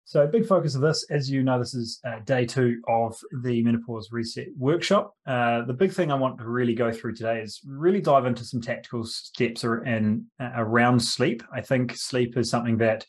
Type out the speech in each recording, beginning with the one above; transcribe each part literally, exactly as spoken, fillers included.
So a big focus of this, as you know, this is uh, day two of the Menopause Reset workshop. Uh, the big thing I want to really go through today is really dive into some tactical steps ar- in, uh, around sleep. I think sleep is something that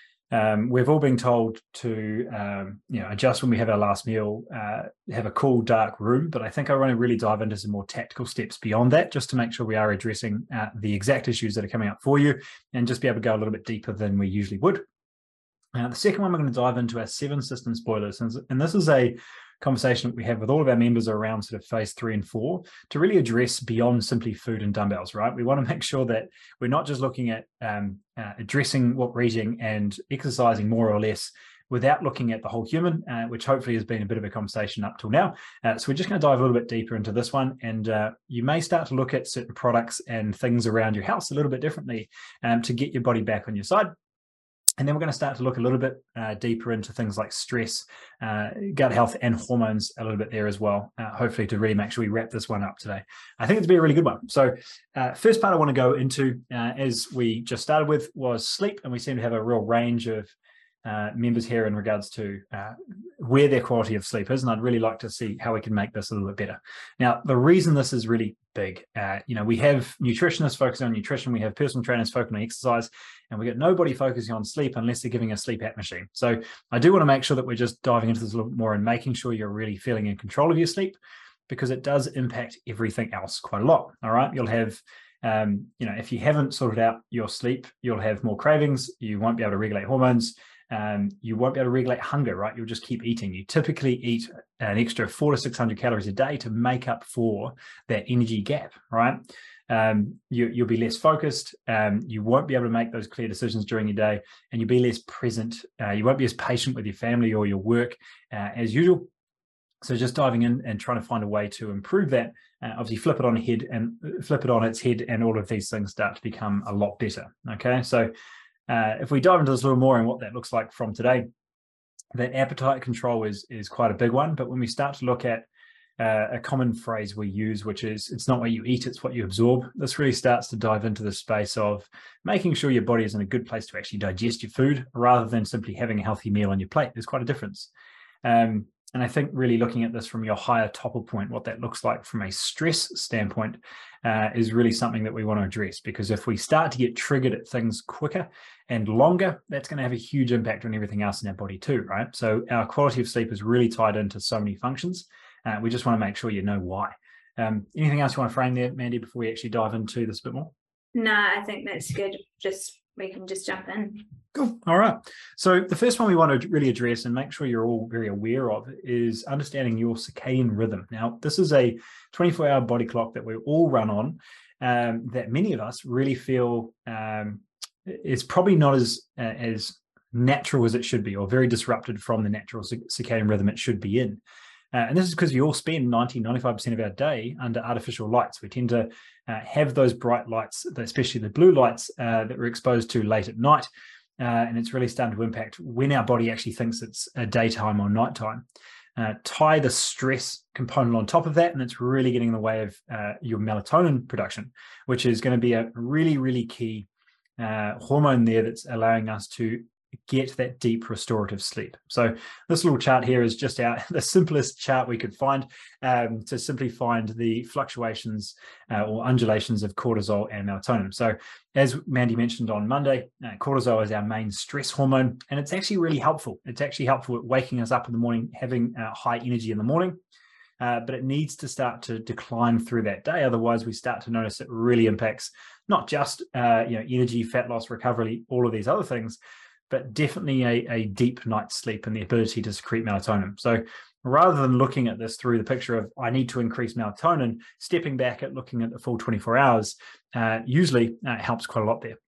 um, we've all been told to um, you know, adjust when we have our last meal, uh, have a cool, dark room. But I think I want to really dive into some more tactical steps beyond that, just to make sure we are addressing uh, the exact issues that are coming up for you and just be able to go a little bit deeper than we usually would. Now, the second one, we're going to dive into our seven system spoilers. And, and this is a conversation that we have with all of our members around sort of phase three and four to really address beyond simply food and dumbbells, right? We want to make sure that we're not just looking at um, uh, addressing what we're eating and exercising more or less without looking at the whole human, uh, which hopefully has been a bit of a conversation up till now. Uh, so we're just going to dive a little bit deeper into this one. And uh, you may start to look at certain products and things around your house a little bit differently um, to get your body back on your side. And then we're going to start to look a little bit uh, deeper into things like stress, uh, gut health, and hormones a little bit there as well, uh, hopefully to really make sure we wrap this one up today. I think it's been a really good one. So uh, first part I want to go into, uh, as we just started with, was sleep. And we seem to have a real range of uh, members here in regards to uh, where their quality of sleep is. And I'd really like to see how we can make this a little bit better. Now, the reason this is really big, uh, you know, we have nutritionists focusing on nutrition, we have personal trainers focusing on exercise, and we get nobody focusing on sleep unless they're giving a sleep app machine. So I do want to make sure that we're just diving into this a little bit more and making sure you're really feeling in control of your sleep, because it does impact everything else quite a lot. All right. You'll have, um, you know, if you haven't sorted out your sleep, you'll have more cravings. You won't be able to regulate hormones. Um, you won't be able to regulate hunger, right? You'll just keep eating. You typically eat an extra four to six hundred calories a day to make up for that energy gap, right? Um, you, you'll be less focused. Um, you won't be able to make those clear decisions during your day, and you'll be less present. Uh, you won't be as patient with your family or your work uh, as usual. So just diving in and trying to find a way to improve that, uh, obviously flip it on head and flip it on its head, and all of these things start to become a lot better. Okay, so uh, if we dive into this a little more and what that looks like from today, that appetite control is is quite a big one. But when we start to look at uh, a common phrase we use, which is, it's not what you eat, it's what you absorb, this really starts to dive into the space of making sure your body is in a good place to actually digest your food, rather than simply having a healthy meal on your plate. There's quite a difference. Um, and I think really looking at this from your higher topple point, what that looks like from a stress standpoint, uh, is really something that we want to address. Because if we start to get triggered at things quicker and longer, that's going to have a huge impact on everything else in our body too, right? So our quality of sleep is really tied into so many functions. Uh, we just want to make sure you know why. Um, anything else you want to frame there, Mandy, before we actually dive into this a bit more? No, I think that's good. Just we can just jump in. Cool. All right. So the first one we want to really address and make sure you're all very aware of is understanding your circadian rhythm. Now, this is a twenty-four hour body clock that we all run on, um, that many of us really feel um, is probably not as uh, as natural as it should be, or very disrupted from the natural circadian rhythm it should be in. Uh, and this is because we all spend ninety, ninety-five percent of our day under artificial lights. We tend to uh, have those bright lights, especially the blue lights uh, that we're exposed to late at night. Uh, and it's really starting to impact when our body actually thinks it's a daytime or nighttime. Uh, tie the stress component on top of that, and it's really getting in the way of uh, your melatonin production, which is going to be a really, really key uh, hormone there that's allowing us to get that deep restorative sleep. So this little chart here is just our the simplest chart we could find um, to simply find the fluctuations uh, or undulations of cortisol and melatonin. So as Mandy mentioned on Monday, uh, cortisol is our main stress hormone, and it's actually really helpful. It's actually helpful at waking us up in the morning, having uh, high energy in the morning. Uh, but it needs to start to decline through that day. Otherwise, we start to notice it really impacts not just uh, you know energy, fat loss, recovery, all of these other things, but definitely a, a deep night's sleep and the ability to secrete melatonin. So rather than looking at this through the picture of, I need to increase melatonin, stepping back at looking at the full twenty-four hours uh, usually uh, helps quite a lot there.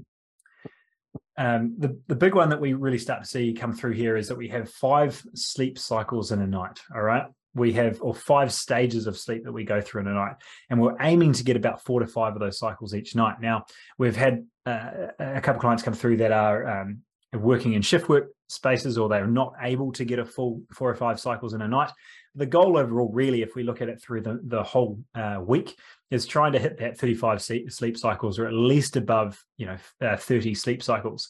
Um, the, the big one that we really start to see come through here is that we have five sleep cycles in a night, all right? We have, or five stages of sleep that we go through in a night, and we're aiming to get about four to five of those cycles each night. Now, we've had uh, a couple of clients come through that are um, working in shift work spaces, or they're not able to get a full four or five cycles in a night. The goal overall, really, if we look at it through the, the whole uh, week, is trying to hit that thirty-five sleep cycles, or at least above, you know, uh, thirty sleep cycles.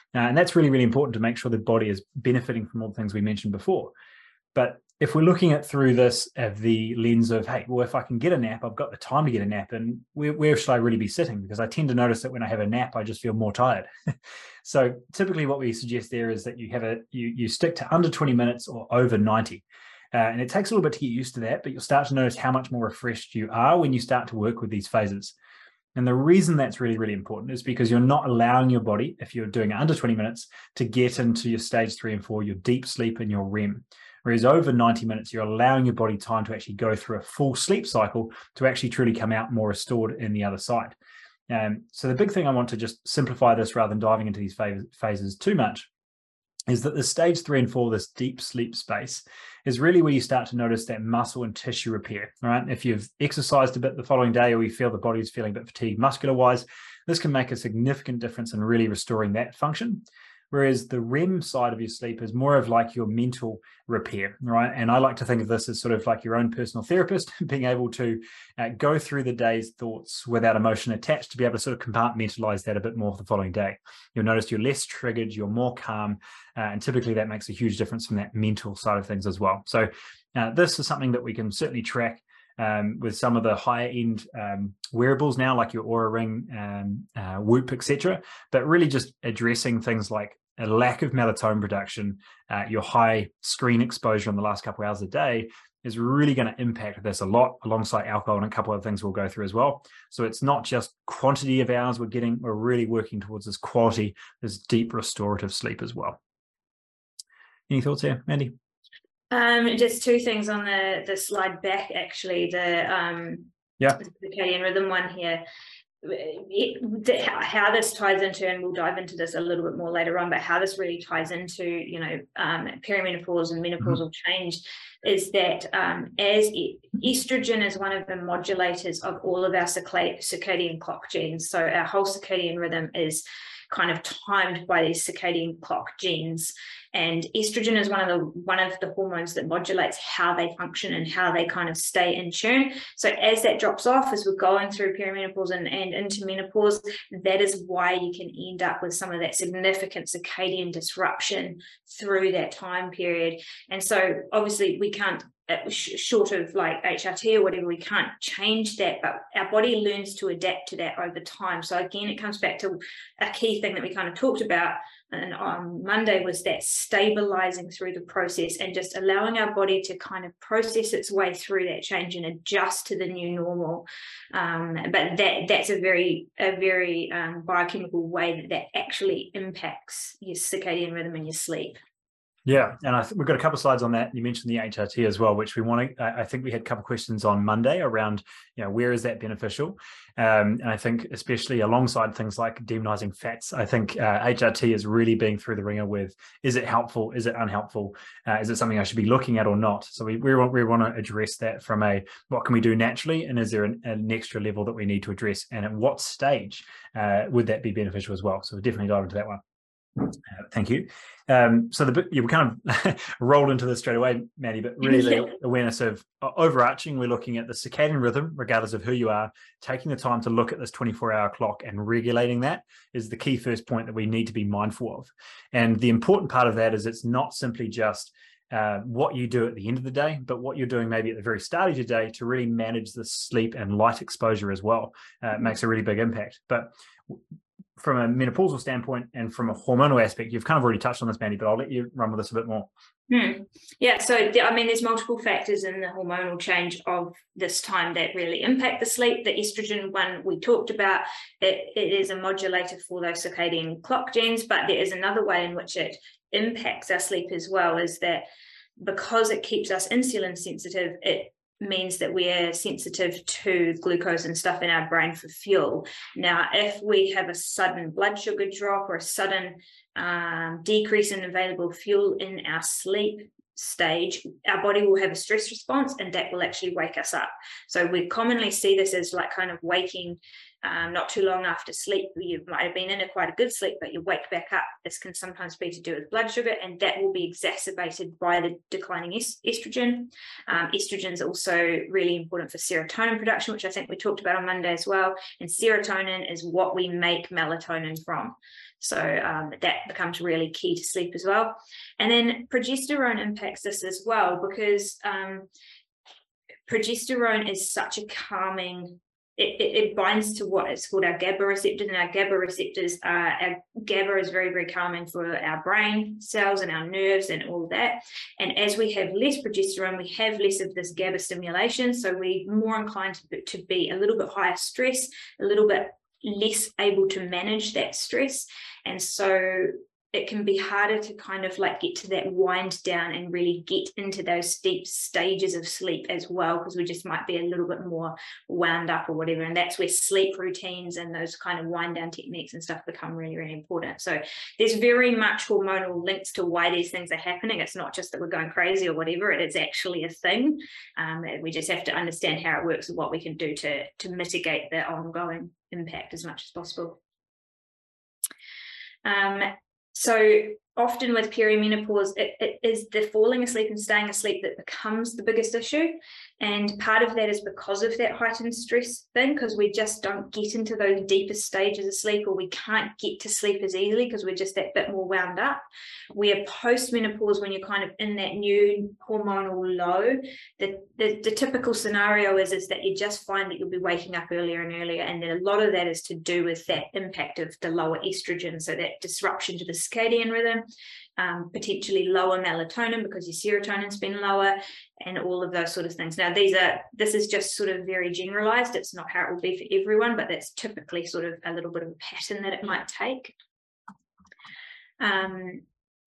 Uh, and that's really, really important to make sure the body is benefiting from all the things we mentioned before. But if we're looking at through this of the lens of, hey, well, if I can get a nap, I've got the time to get a nap, and where, where should I really be sitting? Because I tend to notice that when I have a nap, I just feel more tired. So typically what we suggest there is that you have a you, you stick to under twenty minutes or over ninety. Uh, and it takes a little bit to get used to that, but you'll start to notice how much more refreshed you are when you start to work with these phases. And the reason that's really, really important is because you're not allowing your body, if you're doing under twenty minutes, to get into your stage three and four, your deep sleep and your R E M. Whereas over ninety minutes, you're allowing your body time to actually go through a full sleep cycle to actually truly come out more restored in the other side. Um, so the big thing I want to just simplify this rather than diving into these phases too much is that the stage three and four, this deep sleep space, is really where you start to notice that muscle and tissue repair, right? If you've exercised a bit the following day, or you feel the body's feeling a bit fatigued muscular-wise, this can make a significant difference in really restoring that function. Whereas the R E M side of your sleep is more of like your mental repair, right? And I like to think of this as sort of like your own personal therapist, being able to uh, go through the day's thoughts without emotion attached, to be able to sort of compartmentalize that a bit more for the following day. You'll notice you're less triggered, you're more calm, uh, and typically that makes a huge difference from that mental side of things as well. So uh, this is something that we can certainly track Um, with some of the higher end um, wearables now, like your Oura Ring, um, uh, Whoop, et cetera, but really just addressing things like a lack of melatonin production, uh, your high screen exposure in the last couple of hours a day is really going to impact this a lot, alongside alcohol and a couple of things we'll go through as well. So it's not just quantity of hours we're getting, we're really working towards this quality, this deep restorative sleep as well. Any thoughts here, Mandy? Um, just two things on the the slide back, actually, the um, yeah, the circadian rhythm one here. It, the, how this ties into, and we'll dive into this a little bit more later on, but how this really ties into, you know, um, perimenopause and menopausal mm-hmm. change is that um, as e estrogen is one of the modulators of all of our circadian clock genes. So our whole circadian rhythm is kind of timed by these circadian clock genes, and estrogen is one of the one of the hormones that modulates how they function and how they kind of stay in tune. So as that drops off, as we're going through perimenopause and, and into menopause, that is why you can end up with some of that significant circadian disruption through that time period. And so obviously we can't, short of like H R T or whatever, we can't change that, but our body learns to adapt to that over time. So again, it comes back to a key thing that we kind of talked about and on Monday, was that stabilizing through the process and just allowing our body to kind of process its way through that change and adjust to the new normal. Um, but that that's a very a very um, biochemical way that that actually impacts your circadian rhythm and your sleep. Yeah, and I th we've got a couple of slides on that. You mentioned the H R T as well, which we want to, I think we had a couple of questions on Monday around, you know, where is that beneficial? Um, and I think especially alongside things like demonizing fats, I think uh, H R T is really being through the ringer with, is it helpful? Is it unhelpful? Uh, is it something I should be looking at or not? So we, we, want, we want to address that from a, what can we do naturally? And is there an, an extra level that we need to address? And at what stage uh, would that be beneficial as well? So we'll definitely dive into that one. Uh, thank you. Um, so the you kind of rolled into this straight away, Maddie, but really the awareness of uh, overarching, we're looking at the circadian rhythm, regardless of who you are, taking the time to look at this twenty-four hour clock and regulating that is the key first point that we need to be mindful of. And the important part of that is it's not simply just uh, what you do at the end of the day, but what you're doing maybe at the very start of your day to really manage the sleep and light exposure as well. Uh, it makes a really big impact. But from a menopausal standpoint and from a hormonal aspect, you've kind of already touched on this, Mandy, but I'll let you run with this a bit more. Hmm. Yeah, so I mean, there's multiple factors in the hormonal change of this time that really impact the sleep. The estrogen one we talked about, it, it is a modulator for those circadian clock genes, but there is another way in which it impacts our sleep as well, is that because it keeps us insulin sensitive, it means that we're sensitive to glucose and stuff in our brain for fuel. Now, if we have a sudden blood sugar drop or a sudden um, decrease in available fuel in our sleep stage, our body will have a stress response and that will actually wake us up. So we commonly see this as like kind of waking um, not too long after sleep. You might have been in a quite a good sleep, but you wake back up. This can sometimes be to do with blood sugar, and that will be exacerbated by the declining est estrogen. Um, estrogen is also really important for serotonin production, which I think we talked about on Monday as well. And serotonin is what we make melatonin from. So um, that becomes really key to sleep as well. And then progesterone impacts this as well, because um, progesterone is such a calming, it, it, it binds to what is called our GABA receptors, and our GABA receptors are, our GABA is very, very calming for our brain cells and our nerves and all that. And as we have less progesterone, we have less of this GABA stimulation. So we're more inclined to, to be a little bit higher stress, a little bit less able to manage that stress. And so it can be harder to kind of like get to that wind down and really get into those deep stages of sleep as well, because we just might be a little bit more wound up or whatever. And that's where sleep routines and those kind of wind down techniques and stuff become really, really important. So there's very much hormonal links to why these things are happening. It's not just that we're going crazy or whatever, it is actually a thing. Um, we just have to understand how it works and what we can do to, to mitigate the ongoing impact as much as possible. Um, So often with perimenopause, it, it is the falling asleep and staying asleep that becomes the biggest issue. And part of that is because of that heightened stress thing, because we just don't get into those deepest stages of sleep, or we can't get to sleep as easily because we're just that bit more wound up. Where post-menopause, when you're kind of in that new hormonal low, the, the, the typical scenario is, is that you just find that you'll be waking up earlier and earlier. And a lot of that is to do with that impact of the lower estrogen, so that disruption to the circadian rhythm, um, potentially lower melatonin because your serotonin's been lower, and all of those sort of things. Now, these are this is just sort of very generalized. It's not how it will be for everyone, but that's typically sort of a little bit of a pattern that it might take. Um,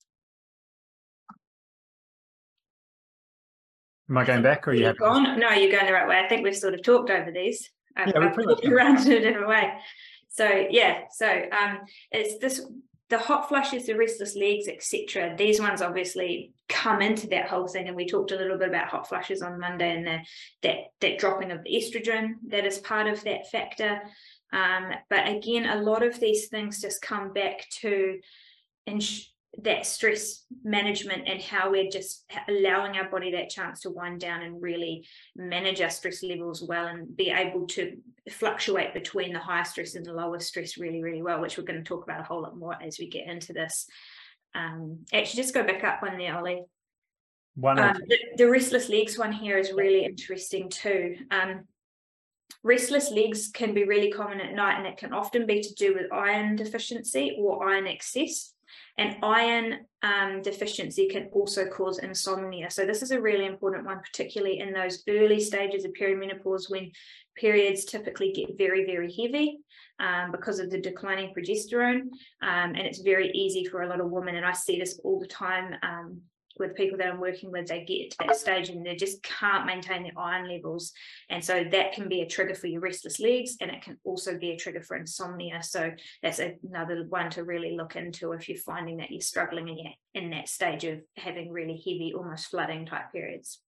Am I going back, or are you happy? Gone? No, you're going the right way. I think we've sort of talked over these. I've, yeah, we're I've pretty talked much around in a different way. So yeah, so um, it's this. The hot flushes, the restless legs, et cetera. These ones obviously come into that whole thing, and we talked a little bit about hot flushes on Monday, and the, that that dropping of the estrogen that is part of that factor. Um, but again, a lot of these things just come back to ins- that stress management and how we're just allowing our body that chance to wind down and really manage our stress levels well, and be able to fluctuate between the higher stress and the lower stress really, really well, which we're going to talk about a whole lot more as we get into this. Um, actually, just go back up one there, Ollie. One um, the, the restless legs one here is really interesting too. Um, restless legs can be really common at night, and it can often be to do with iron deficiency or iron excess. And iron um, deficiency can also cause insomnia. So this is a really important one, particularly in those early stages of perimenopause, when periods typically get very, very heavy um, because of the declining progesterone. Um, and it's very easy for a lot of women, and I see this all the time um, with people that I'm working with. They get to that stage and they just can't maintain their iron levels. And so that can be a trigger for your restless legs, and it can also be a trigger for insomnia. So that's another one to really look into if you're finding that you're struggling in, in that stage of having really heavy, almost flooding type periods.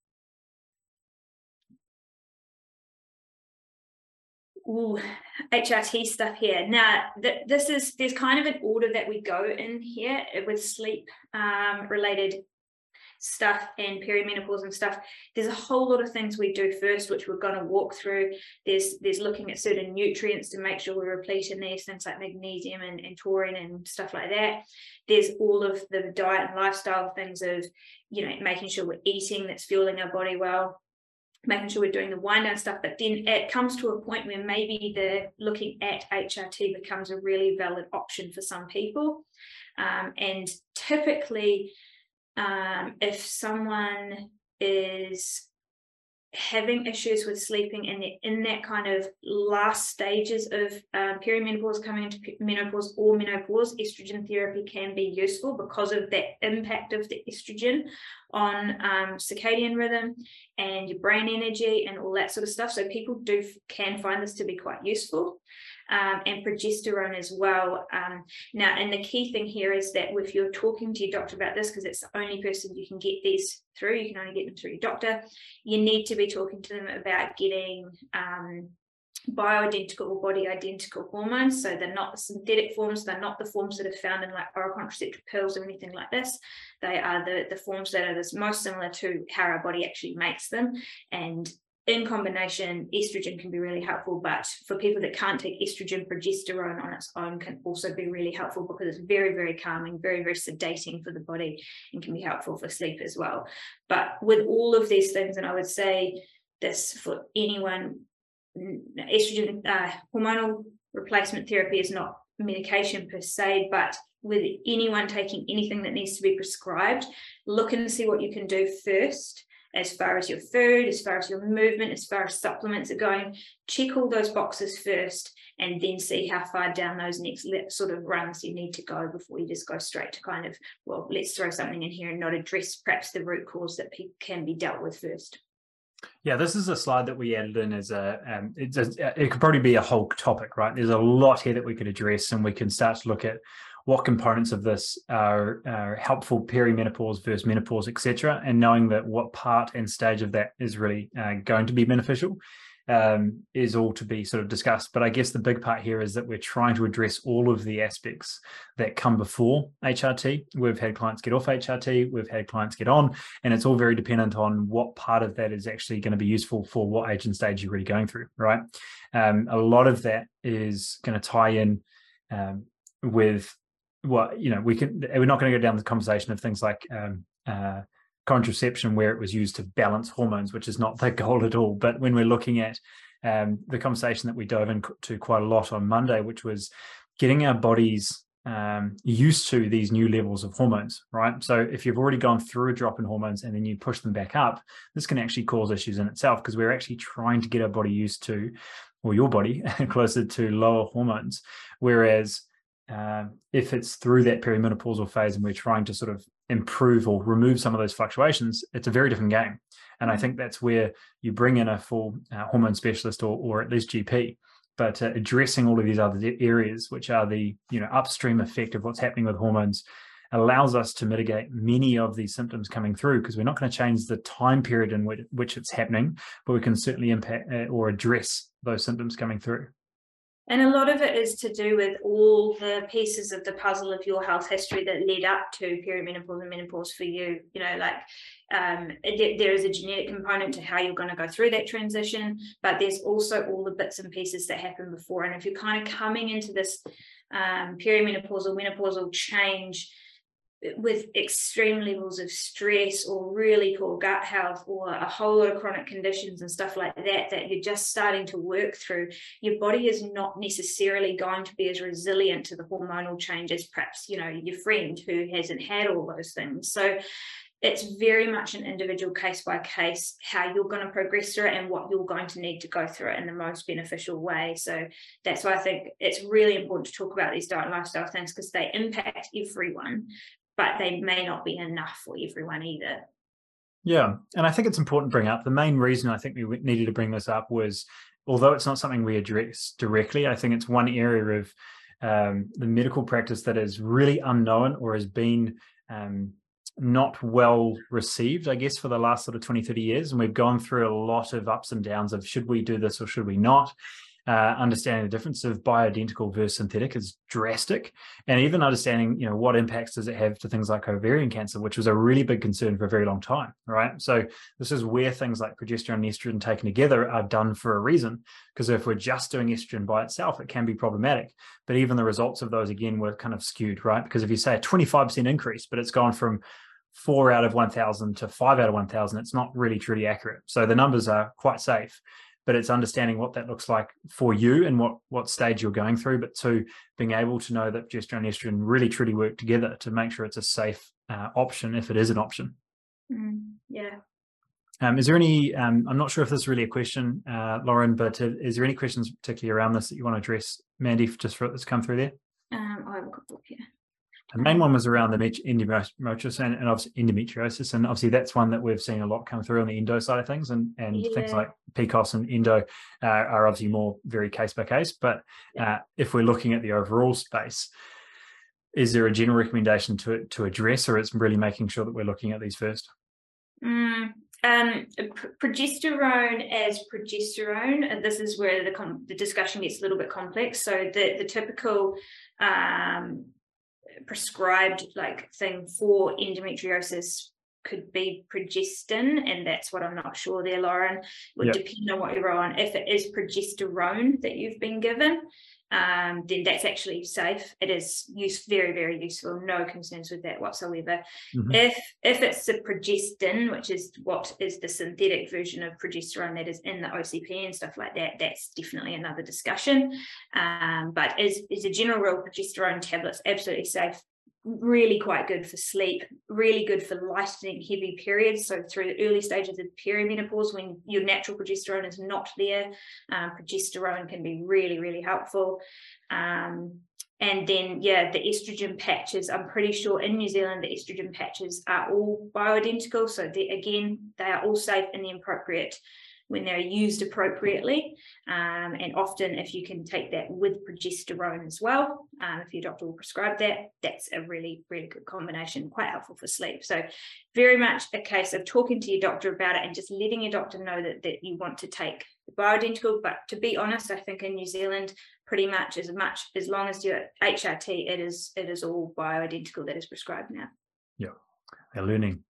Ooh, H R T stuff here. Now, th this is, there's kind of an order that we go in here with sleep um, related stuff and perimenopause and stuff. There's a whole lot of things we do first, which we're going to walk through. There's there's looking at certain nutrients to make sure we're repleting these, things like magnesium and, and taurine and stuff like that. There's all of the diet and lifestyle things of, you know, making sure we're eating that's fueling our body well, making sure we're doing the wind down stuff. But then it comes to a point where maybe the looking at H R T becomes a really valid option for some people. Um, and typically, Um, if someone is having issues with sleeping and they're in that kind of last stages of um, perimenopause, coming into menopause or menopause, estrogen therapy can be useful because of that impact of the estrogen on um, circadian rhythm and your brain energy and all that sort of stuff. So people do can find this to be quite useful. Um, and progesterone as well. Um, now, and the key thing here is that if you're talking to your doctor about this, because it's the only person you can get these through, you can only get them through your doctor, you need to be talking to them about getting um, bioidentical or body identical hormones. So they're not the synthetic forms, they're not the forms that are found in like oral contraceptive pills or anything like this. They are the, the forms that are this most similar to how our body actually makes them. And in combination, estrogen can be really helpful, but for people that can't take estrogen, progesterone on its own can also be really helpful because it's very, very calming, very, very sedating for the body, and can be helpful for sleep as well. But with all of these things, and I would say this for anyone, estrogen, uh, hormonal replacement therapy is not medication per se, but with anyone taking anything that needs to be prescribed, look and see what you can do first. As far as your food, as far as your movement, as far as supplements are going, check all those boxes first, and then see how far down those next sort of rungs you need to go before you just go straight to kind of, well, let's throw something in here and not address perhaps the root cause that can be dealt with first. Yeah, this is a slide that we added in as a, um, it's a, it could probably be a whole topic, right? There's a lot here that we could address, and we can start to look at what components of this are, are helpful perimenopause versus menopause, et cetera, and knowing that what part and stage of that is really uh, going to be beneficial um, is all to be sort of discussed. But I guess the big part here is that we're trying to address all of the aspects that come before H R T. We've had clients get off H R T, we've had clients get on, and it's all very dependent on what part of that is actually going to be useful for what age and stage you're really going through, right? Um, a lot of that is going to tie in um, with well, you know, we can, we're not going to go down the conversation of things like um, uh, contraception, where it was used to balance hormones, which is not the goal at all. But when we're looking at um, the conversation that we dove into quite a lot on Monday, which was getting our bodies um, used to these new levels of hormones, right? So if you've already gone through a drop in hormones and then you push them back up, this can actually cause issues in itself, because we're actually trying to get our body used to, or your body, closer to lower hormones. Whereas Uh, if it's through that perimenopausal phase and we're trying to sort of improve or remove some of those fluctuations, it's a very different game. And I think that's where you bring in a full uh, hormone specialist, or, or at least G P, but uh, addressing all of these other areas, which are the you know upstream effect of what's happening with hormones, allows us to mitigate many of these symptoms coming through, because we're not going to change the time period in which, which it's happening, but we can certainly impact uh, or address those symptoms coming through. And a lot of it is to do with all the pieces of the puzzle of your health history that led up to perimenopause and menopause for you. You know, like um, it, there is a genetic component to how you're going to go through that transition, but there's also all the bits and pieces that happen before. And if you're kind of coming into this um, perimenopausal, menopausal change with extreme levels of stress or really poor gut health or a whole lot of chronic conditions and stuff like that, that you're just starting to work through, your body is not necessarily going to be as resilient to the hormonal changes, perhaps, you know, your friend who hasn't had all those things. So it's very much an individual case by case, how you're going to progress through it and what you're going to need to go through it in the most beneficial way. So that's why I think it's really important to talk about these diet and lifestyle things, because they impact everyone, but they may not be enough for everyone either. Yeah, and I think it's important to bring up, the main reason I think we needed to bring this up was, although it's not something we address directly, I think it's one area of um, the medical practice that is really unknown, or has been um, not well received, I guess, for the last sort of twenty, thirty years. And we've gone through a lot of ups and downs of should we do this or should we not? Uh, understanding the difference of bioidentical versus synthetic is drastic, and even understanding, you know, what impacts does it have to things like ovarian cancer, which was a really big concern for a very long time, right? So this is where things like progesterone and estrogen taken together are done for a reason, because if we're just doing estrogen by itself, it can be problematic. But even the results of those, again, were kind of skewed, right? Because if you say a twenty-five percent increase, but it's gone from four out of one thousand to five out of one thousand, it's not really truly accurate. So the numbers are quite safe, but it's understanding what that looks like for you and what, what stage you're going through, but two, being able to know that progesterone and estrogen really truly work together to make sure it's a safe uh, option, if it is an option. Mm, yeah. Um, is there any, um, I'm not sure if this is really a question, uh, Lauren, but uh, is there any questions particularly around this that you want to address, Mandy, just for what's come through there? Um, I have a quick look here. The main one was around the endometriosis and, and obviously endometriosis, and obviously that's one that we've seen a lot come through on the endo side of things, and and yeah. things like P C O S and endo uh, are obviously more very case by case. But uh, if we're looking at the overall space, is there a general recommendation to to address, or it's really making sure that we're looking at these first? Mm, um, progesterone as progesterone, and this is where the com- the discussion gets a little bit complex. So the the typical um, prescribed like thing for endometriosis could be progestin, and that's what I'm not sure there, Lauren. It would yep. depend on what you're on. If it is progesterone that you've been given, um, then that's actually safe. It is use, very, very useful. No concerns with that whatsoever. Mm-hmm. If if it's the progestin, which is what is the synthetic version of progesterone that is in the O C P and stuff like that, that's definitely another discussion. Um, but as, as a general rule, progesterone tablets, absolutely safe. Really quite good for sleep, really good for lightening heavy periods. So through the early stages of perimenopause, when your natural progesterone is not there, um, progesterone can be really, really helpful. Um, and then, yeah, the estrogen patches, I'm pretty sure in New Zealand, the estrogen patches are all bioidentical. So they, again, they are all safe in the appropriate when they're used appropriately, um, and often if you can take that with progesterone as well, um, if your doctor will prescribe that, that's a really, really good combination, quite helpful for sleep. So very much a case of talking to your doctor about it and just letting your doctor know that, that you want to take the bioidentical. But to be honest, I think in New Zealand, pretty much as much as long as you're H R T, it is it is all bioidentical that is prescribed now. Yeah, they're learning.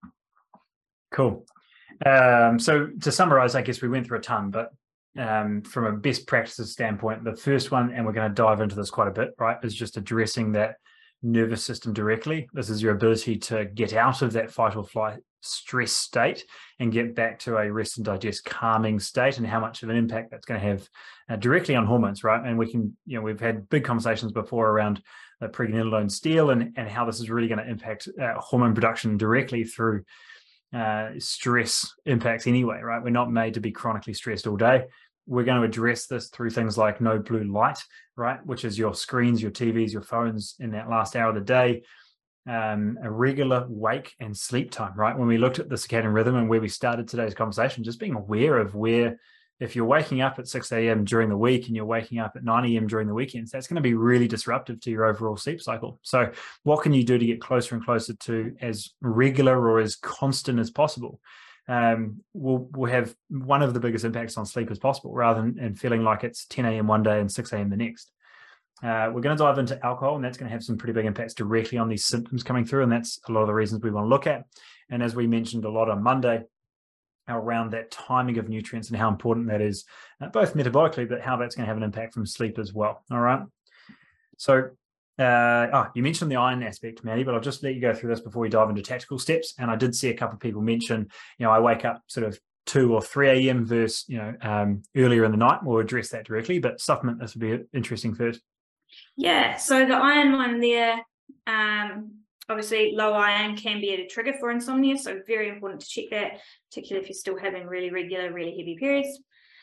Cool. Um, so to summarize, I guess we went through a ton, but um, from a best practices standpoint, the first one, and we're going to dive into this quite a bit, right, is just addressing that nervous system directly. This is your ability to get out of that fight or flight stress state and get back to a rest and digest calming state, and how much of an impact that's going to have uh, directly on hormones, right? And we can, you know, we've had big conversations before around the pregnenolone steal and, and how this is really going to impact uh, hormone production directly through Uh, stress impacts anyway, right? We're not made to be chronically stressed all day. We're going to address this through things like no blue light, right? Which is your screens, your T Vs, your phones in that last hour of the day, um, a regular wake and sleep time, right? When we looked at the circadian rhythm and where we started today's conversation, just being aware of where, if you're waking up at six a.m. during the week and you're waking up at nine a.m. during the weekends, that's going to be really disruptive to your overall sleep cycle. So what can you do to get closer and closer to as regular or as constant as possible? Um, we'll, we'll have one of the biggest impacts on sleep as possible, rather than and feeling like it's ten a.m. one day and six a.m. the next. Uh, we're going to dive into alcohol, and that's going to have some pretty big impacts directly on these symptoms coming through. And that's a lot of the reasons we want to look at. And as we mentioned a lot on Monday, around that timing of nutrients and how important that is, uh, both metabolically, but how that's going to have an impact from sleep as well. All right. So, uh, oh, you mentioned the iron aspect, Maddie, but I'll just let you go through this before we dive into tactical steps. And I did see a couple of people mention, you know, I wake up sort of two or three a.m. versus, you know, um, earlier in the night. We'll address that directly, but supplement this would be interesting first. Yeah. So the iron one there, um, obviously, low iron can be a trigger for insomnia, so very important to check that, particularly if you're still having really regular, really heavy periods.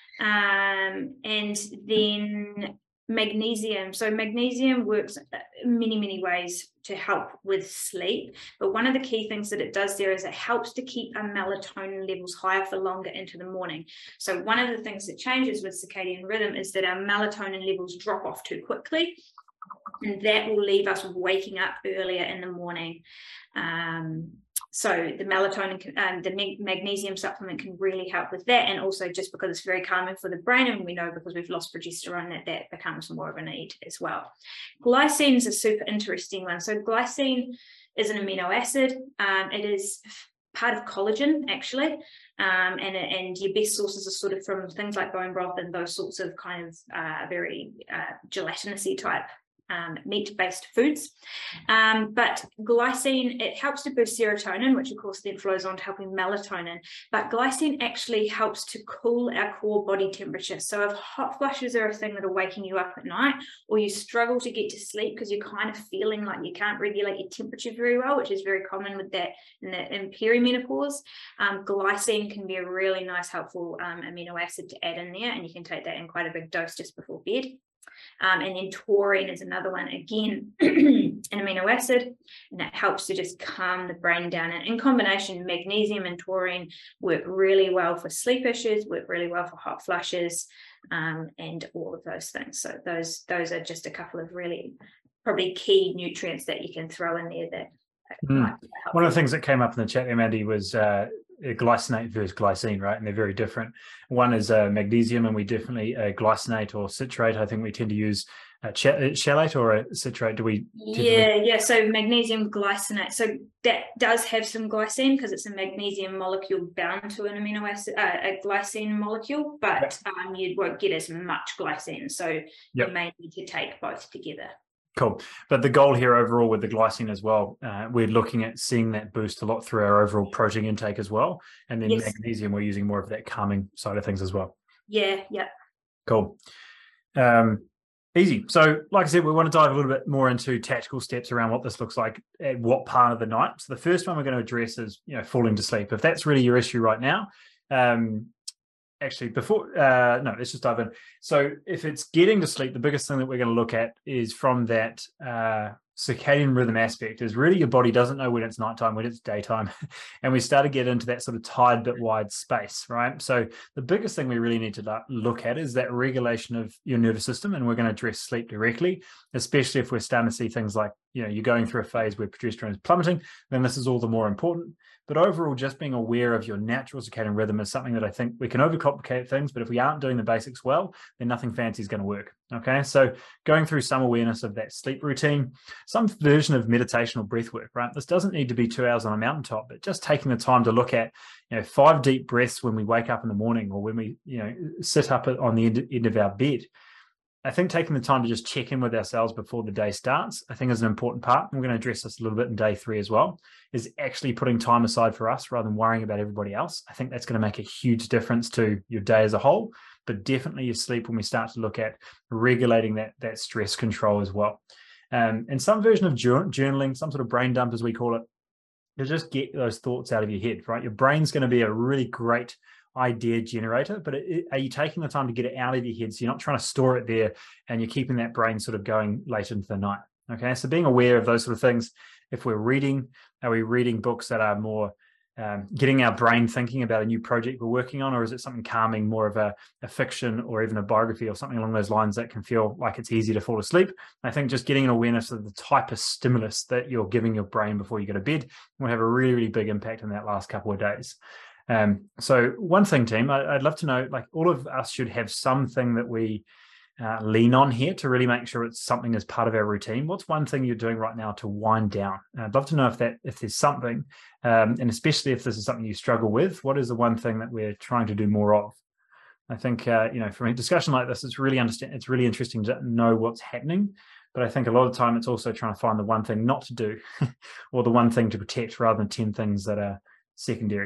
Um, and then magnesium. So magnesium works in many, many ways to help with sleep. But one of the key things that it does there is it helps to keep our melatonin levels higher for longer into the morning. So one of the things that changes with circadian rhythm is that our melatonin levels drop off too quickly. And that will leave us waking up earlier in the morning. Um, so the melatonin, um, the magnesium supplement can really help with that. And also just because it's very calming for the brain, and we know because we've lost progesterone that that becomes more of a need as well. Glycine is a super interesting one. So glycine is an amino acid. Um, it is part of collagen, actually. Um, and, and your best sources are sort of from things like bone broth and those sorts of kind of uh, very uh, gelatinous-y type Um, meat-based foods. Um, but glycine, it helps to boost serotonin, which of course then flows on to helping melatonin. But glycine actually helps to cool our core body temperature. So if hot flushes are a thing that are waking you up at night, or you struggle to get to sleep because you're kind of feeling like you can't regulate your temperature very well, which is very common with that in, the, in perimenopause, um, glycine can be a really nice, helpful um, amino acid to add in there, and you can take that in quite a big dose just before bed. Um, and then taurine is another one, again, an amino acid, and that helps to just calm the brain down. And in combination, magnesium and taurine work really well for sleep issues, work really well for hot flushes, um, and all of those things. So those, those are just a couple of really probably key nutrients that you can throw in there that mm. might help. One of the things that came up in the chat, Mandy, was uh, glycinate versus glycine, right? And they're very different. One is uh, magnesium, and we definitely uh, glycinate or citrate. I think we tend to use a ch- chelate or a citrate do we? Yeah, yeah. So magnesium glycinate. So that does have some glycine because it's a magnesium molecule bound to an amino acid, uh, a glycine molecule, but yep. um, you won't get as much glycine. So yep. you may need to take both together. Cool. But the goal here overall with the glycine as well, uh, we're looking at seeing that boost a lot through our overall protein intake as well. And then yes. magnesium, we're using more of that calming side of things as well. Yeah, yeah. Cool. Um, easy. So like I said, we want to dive a little bit more into tactical steps around what this looks like at what part of the night. So the first one we're going to address is, you know, falling to sleep. If that's really your issue right now, um, actually before, uh, no, let's just dive in. So if it's getting to sleep, the biggest thing that we're going to look at is from that uh, circadian rhythm aspect is really your body doesn't know when it's nighttime, when it's daytime. And we start to get into that sort of tired but wide space, right? So the biggest thing we really need to look at is that regulation of your nervous system. And we're going to address sleep directly, especially if we're starting to see things like, you know, you're going through a phase where progesterone is plummeting, then this is all the more important. But overall, just being aware of your natural circadian rhythm is something that I think we can overcomplicate things, but if we aren't doing the basics well, then nothing fancy is going to work. Okay, so going through some awareness of that sleep routine, some version of meditation or breath work, right? This doesn't need to be two hours on a mountaintop, but just taking the time to look at, you know, five deep breaths when we wake up in the morning or when we, you know, sit up on the end, end of our bed. I think taking the time to just check in with ourselves before the day starts, I think is an important part. And we're going to address this a little bit in day three as well, is actually putting time aside for us rather than worrying about everybody else. I think that's going to make a huge difference to your day as a whole, but definitely your sleep when we start to look at regulating that, that stress control as well. Um, and some version of journaling, some sort of brain dump, as we call it, to just get those thoughts out of your head, right? Your brain's going to be a really great idea generator, but it, are you taking the time to get it out of your head so you're not trying to store it there and you're keeping that brain sort of going late into the night? Okay, so being aware of those sort of things. If we're reading, are we reading books that are more um, getting our brain thinking about a new project we're working on, or is it something calming, more of a, a fiction or even a biography or something along those lines that can feel like it's easy to fall asleep? I think just getting an awareness of the type of stimulus that you're giving your brain before you go to bed will have a really, really big impact in that last couple of days. Um, so one thing, team, I, I'd love to know, like all of us should have something that we uh, lean on here to really make sure it's something as part of our routine. What's one thing you're doing right now to wind down? And I'd love to know if that, if there's something, um, and especially if this is something you struggle with, what is the one thing that we're trying to do more of? I think, uh, you know, from a discussion like this, it's really understand, it's really interesting to know what's happening. But I think a lot of the time it's also trying to find the one thing not to do or the one thing to protect rather than ten things that are secondary.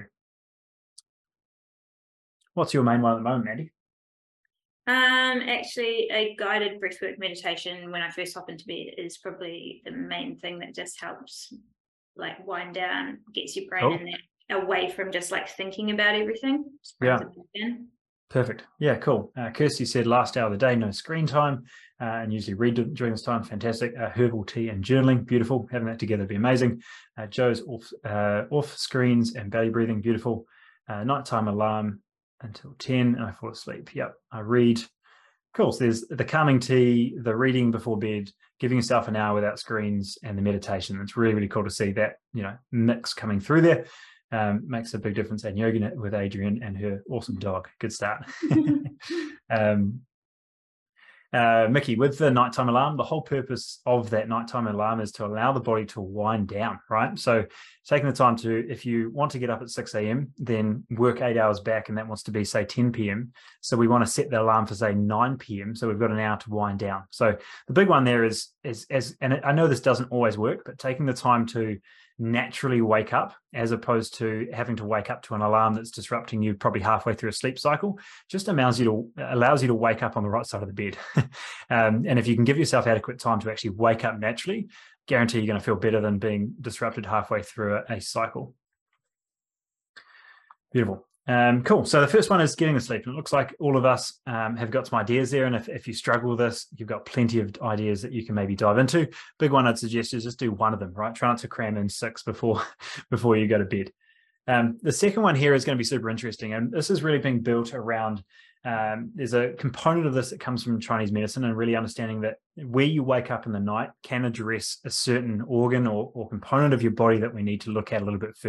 What's your main one at the moment, Mandy? Um, actually, a guided breathwork meditation when I first hop into bed is probably the main thing that just helps, like, wind down, gets your brain cool. in there, away from just like thinking about everything. Yeah. Perfect. Yeah, cool. Uh, Kirsty said last hour of the day, no screen time, uh, and usually read during this time. Fantastic. Uh, herbal tea and journaling. Beautiful. Having that together would be amazing. Uh, Joe's off, uh, off screens and belly breathing. Beautiful. Uh, nighttime alarm until ten and I fall asleep. Yep. I read. Cool. So there's the calming tea, the reading before bed, giving yourself an hour without screens, and the meditation. It's really, really cool to see that, you know, mix coming through there. Um, makes a big difference. And yoga with Adrienne and her awesome dog. Good start. um, uh, Mickey, with the nighttime alarm, the whole purpose of that nighttime alarm is to allow the body to wind down, right? So taking the time to, if you want to get up at six a.m., then work eight hours back, and that wants to be, say, ten p.m. So we want to set the alarm for, say, nine p.m. So we've got an hour to wind down. So the big one there is, is as, and I know this doesn't always work, but taking the time to naturally wake up as opposed to having to wake up to an alarm that's disrupting you probably halfway through a sleep cycle just allows you to allows you to wake up on the right side of the bed. um, and if you can give yourself adequate time to actually wake up naturally, guarantee you're going to feel better than being disrupted halfway through a, a cycle. Beautiful. Um, cool. So the first one is getting to sleep. And it looks like all of us um, have got some ideas there. And if, if you struggle with this, you've got plenty of ideas that you can maybe dive into. Big one I'd suggest is just do one of them, right? Try not to cram in six before, before you go to bed. Um, the second one here is going to be super interesting. And this is really being built around, um, there's a component of this that comes from Chinese medicine and really understanding that where you wake up in the night can address a certain organ or, or component of your body that we need to look at a little bit further.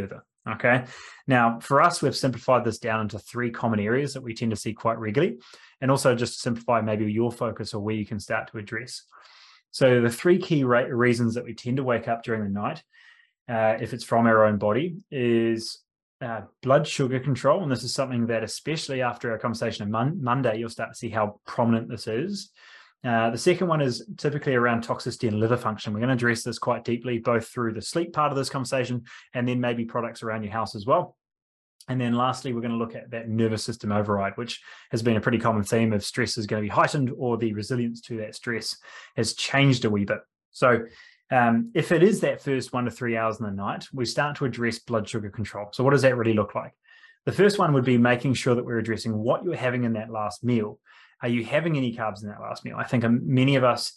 Okay. Now, for us, we've simplified this down into three common areas that we tend to see quite regularly, and also just to simplify maybe your focus or where you can start to address. So the three key reasons that we tend to wake up during the night, uh, if it's from our own body, is uh, blood sugar control. And this is something that, especially after our conversation on Mon- Monday, you'll start to see how prominent this is. Uh, the second one is typically around toxicity and liver function. We're going to address this quite deeply, both through the sleep part of this conversation and then maybe products around your house as well. And then lastly, we're going to look at that nervous system override, which has been a pretty common theme of stress is going to be heightened or the resilience to that stress has changed a wee bit. So um, if it is that first one to three hours in the night, we start to address blood sugar control. So what does that really look like? The first one would be making sure that we're addressing what you're having in that last meal. Are you having any carbs in that last meal? I think many of us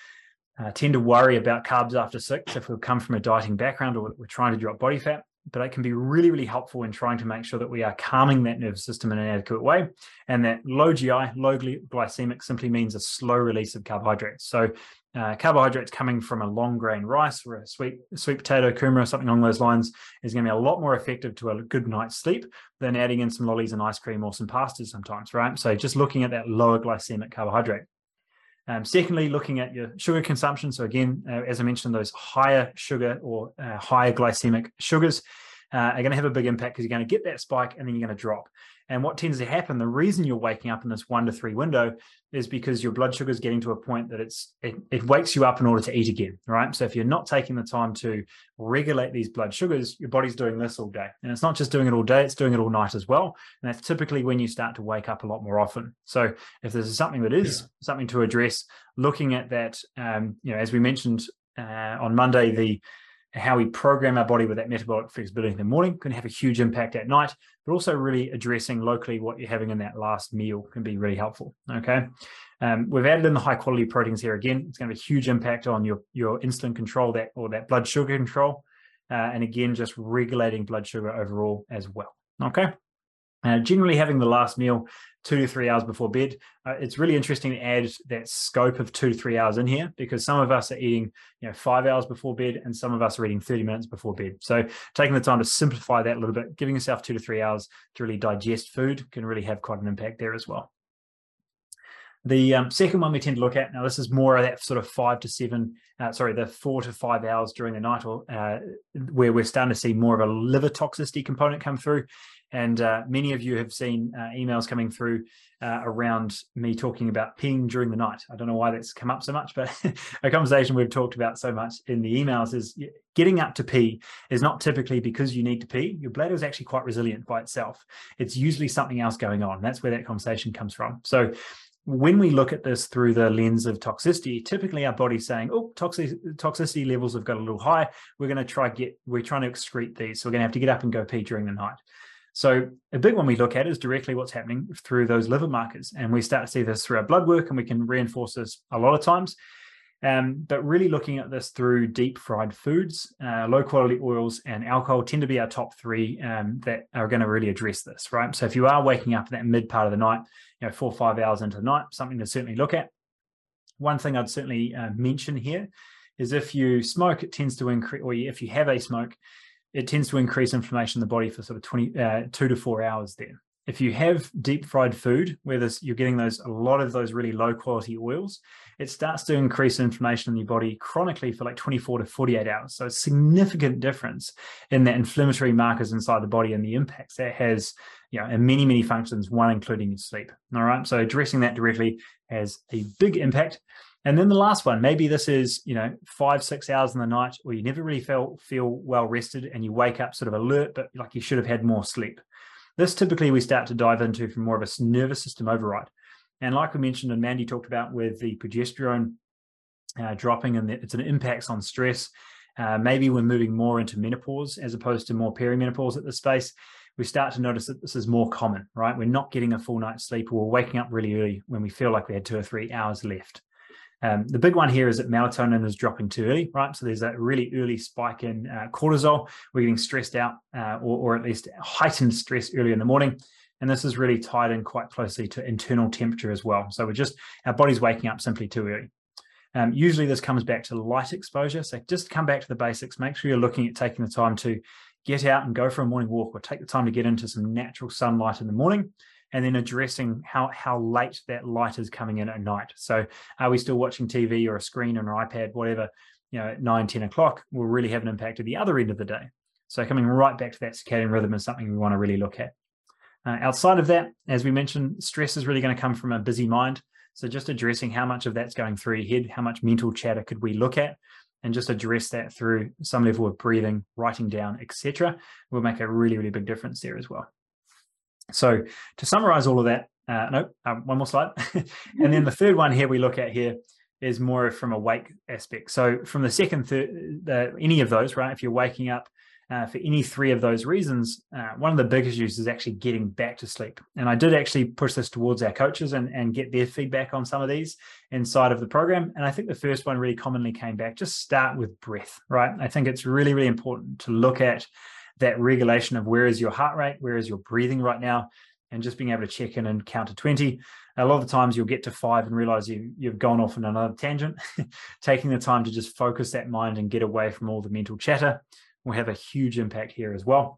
uh, tend to worry about carbs after six if we've come from a dieting background or we're trying to drop body fat, but it can be really, really helpful in trying to make sure that we are calming that nervous system in an adequate way. And that low G I, low glycemic, simply means a slow release of carbohydrates. So uh, carbohydrates coming from a long grain rice or a sweet sweet potato, kumara, or something along those lines is going to be a lot more effective to a good night's sleep than adding in some lollies and ice cream or some pastas sometimes, right? So just looking at that lower glycemic carbohydrate. Um, secondly, looking at your sugar consumption. So again, uh, as I mentioned, those higher sugar or uh, higher glycemic sugars uh, are going to have a big impact because you're going to get that spike and then you're going to drop. And what tends to happen, the reason you're waking up in this one to three window is because your blood sugar is getting to a point that it's it, it wakes you up in order to eat again, right? So if you're not taking the time to regulate these blood sugars, your body's doing this all day. And it's not just doing it all day, it's doing it all night as well. And that's typically when you start to wake up a lot more often. So if there's something that is yeah. something to address, looking at that, um, you know, as we mentioned uh, on Monday, the how we program our body with that metabolic flexibility in the morning can have a huge impact at night, but also really addressing locally what you're having in that last meal can be really helpful, okay? Um, we've added in the high quality proteins here again. It's going to have a huge impact on your, your insulin control that or that blood sugar control. Uh, and again, just regulating blood sugar overall as well, okay? Uh, generally having the last meal two to three hours before bed. Uh, it's really interesting to add that scope of two to three hours in here because some of us are eating, you know, five hours before bed and some of us are eating thirty minutes before bed. So taking the time to simplify that a little bit, giving yourself two to three hours to really digest food can really have quite an impact there as well. The um, second one we tend to look at, now this is more of that sort of five to seven, uh, sorry, the four to five hours during the night or uh, where we're starting to see more of a liver toxicity component come through. And uh, many of you have seen uh, emails coming through uh, around me talking about peeing during the night. I don't know why that's come up so much, but a conversation we've talked about so much in the emails is getting up to pee is not typically because you need to pee. Your bladder is actually quite resilient by itself. It's usually something else going on. That's where that conversation comes from. So when we look at this through the lens of toxicity, typically our body's saying, oh, toxic, toxicity levels have got a little high. We're going to try get, we're trying to excrete these. So we're going to have to get up and go pee during the night. So a big one we look at is directly what's happening through those liver markers. And we start to see this through our blood work, and we can reinforce this a lot of times. Um, but really looking at this through deep fried foods, uh, low quality oils and alcohol tend to be our top three um, that are going to really address this, right? So if you are waking up in that mid part of the night, you know, four or five hours into the night, something to certainly look at. One thing I'd certainly uh, mention here is if you smoke, it tends to increase, or if you have a smoke, it tends to increase inflammation in the body for sort of twenty, uh, two to four hours there. If you have deep fried food, where this, you're getting those a lot of those really low quality oils, it starts to increase inflammation in your body chronically for like twenty-four to forty-eight hours. So a significant difference in the inflammatory markers inside the body and the impacts that has, you know, in many, many functions, one including your sleep. All right. So addressing that directly has a big impact. And then the last one, maybe this is, you know, five, six hours in the night where you never really feel, feel well rested and you wake up sort of alert, but like you should have had more sleep. This typically we start to dive into from more of a nervous system override. And like we mentioned and Mandy talked about with the progesterone uh, dropping and the, it's an impacts on stress, uh, maybe we're moving more into menopause as opposed to more perimenopause at this space. We start to notice that this is more common, right? We're not getting a full night's sleep or we're waking up really early when we feel like we had two or three hours left. Um, the big one here is that melatonin is dropping too early, right? So there's that really early spike in uh, cortisol. We're getting stressed out uh, or, or at least heightened stress early in the morning. And this is really tied in quite closely to internal temperature as well. So we're just, our body's waking up simply too early. Um, usually this comes back to light exposure. So just come back to the basics. Make sure you're looking at taking the time to get out and go for a morning walk, or take the time to get into some natural sunlight in the morning, and then addressing how, how late that light is coming in at night. So are we still watching T V or a screen or an iPad, whatever, you know, at nine, ten o'clock will really have an impact at the other end of the day. So coming right back to that circadian rhythm is something we want to really look at. Uh, outside of that, as we mentioned, stress is really going to come from a busy mind. So just addressing how much of that's going through your head, how much mental chatter could we look at, and just address that through some level of breathing, writing down, et cetera, will make a really, really big difference there as well. So to summarize all of that, uh, no, um, one more slide. And then the third one here we look at here is more from a wake aspect. So from the second, third, uh, any of those, right? If you're waking up uh, for any three of those reasons, uh, one of the big issues is actually getting back to sleep. And I did actually push this towards our coaches and, and get their feedback on some of these inside of the program. And I think the first one really commonly came back, just start with breath, right? I think it's really, really important to look at that regulation of where is your heart rate, where is your breathing right now, and just being able to check in and count to twenty. A lot of the times you'll get to five and realize you, you've gone off on another tangent. Taking the time to just focus that mind and get away from all the mental chatter will have a huge impact here as well.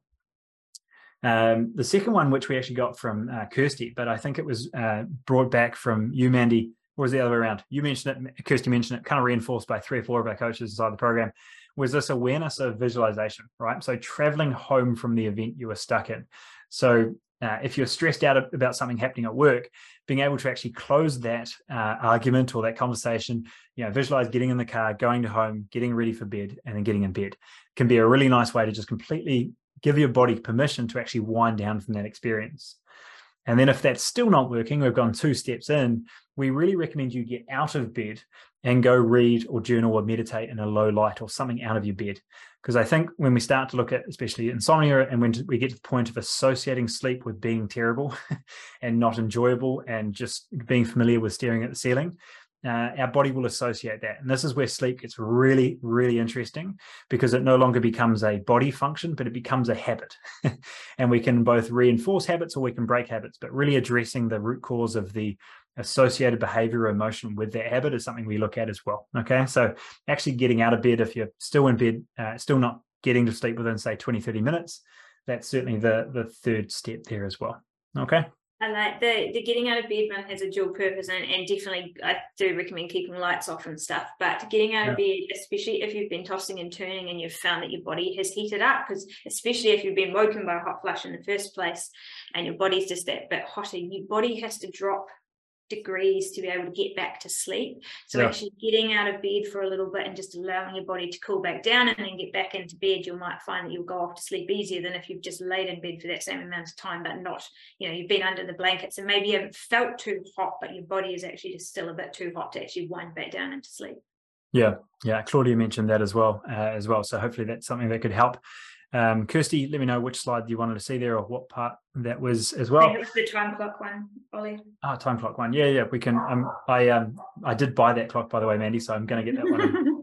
Um, the second one, which we actually got from uh, Kirsty, but I think it was uh, brought back from you, Mandy, or was the other way around? You mentioned it, Kirsty mentioned it, kind of reinforced by three or four of our coaches inside the program, was this awareness of visualization, right? So traveling home from the event you were stuck in. So uh, if you're stressed out about something happening at work, being able to actually close that uh, argument or that conversation, you know, visualize getting in the car, going to home, getting ready for bed, and then getting in bed can be a really nice way to just completely give your body permission to actually wind down from that experience. And then if that's still not working, we've gone two steps in, we really recommend you get out of bed and go read or journal or meditate in a low light or something out of your bed. Because I think when we start to look at, especially insomnia, and when we get to the point of associating sleep with being terrible and not enjoyable and just being familiar with staring at the ceiling, uh, our body will associate that. And this is where sleep gets really, really interesting, because it no longer becomes a body function, but it becomes a habit. And we can both reinforce habits or we can break habits, but really addressing the root cause of the associated behavior or emotion with that habit is something we look at as well. Okay, so actually getting out of bed, if you're still in bed, uh, still not getting to sleep within, say, twenty, thirty minutes, that's certainly the, the third step there as well. Okay. I like the, the getting out of bed one has a dual purpose, and, and definitely I do recommend keeping lights off and stuff, but getting out yeah. of bed, especially if you've been tossing and turning and you've found that your body has heated up, because especially if you've been woken by a hot flush in the first place and your body's just that bit hotter, your body has to drop degrees to be able to get back to sleep. So yeah. actually getting out of bed for a little bit and just allowing your body to cool back down and then get back into bed, you might find that you'll go off to sleep easier than if you've just laid in bed for that same amount of time, but not, you know, you've been under the blankets and maybe you haven't felt too hot, but your body is actually just still a bit too hot to actually wind back down into sleep. Yeah, yeah. Claudia mentioned that as well, uh, as well. So hopefully that's something that could help. Um, Kirsty, let me know which slide you wanted to see there, or what part that was as well. I think it was the time clock one, Ollie. Oh, time clock one. Yeah, yeah. We can. Um, I um, I did buy that clock, by the way, Mandy. So I'm going to get that one.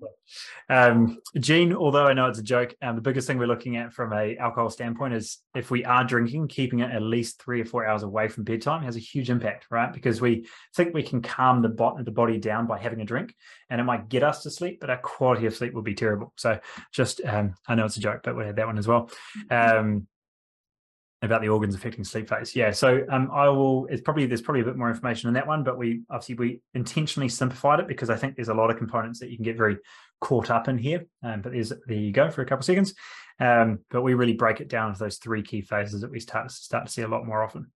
um, Jean, although I know it's a joke, um, the biggest thing we're looking at from a alcohol standpoint is if we are drinking, keeping it at least three or four hours away from bedtime has a huge impact, right? Because we think we can calm the, bo- the body down by having a drink, and it might get us to sleep, but our quality of sleep will be terrible. So just, um, I know it's a joke, but we'll have that one as well. Um, about the organs affecting sleep phase. Yeah, so um, I will, it's probably, there's probably a bit more information in that one, but we obviously, we intentionally simplified it because I think there's a lot of components that you can get very caught up in here, um, but there's, there you go for a couple of seconds. Um, but we really break it down to those three key phases that we start, start to see a lot more often.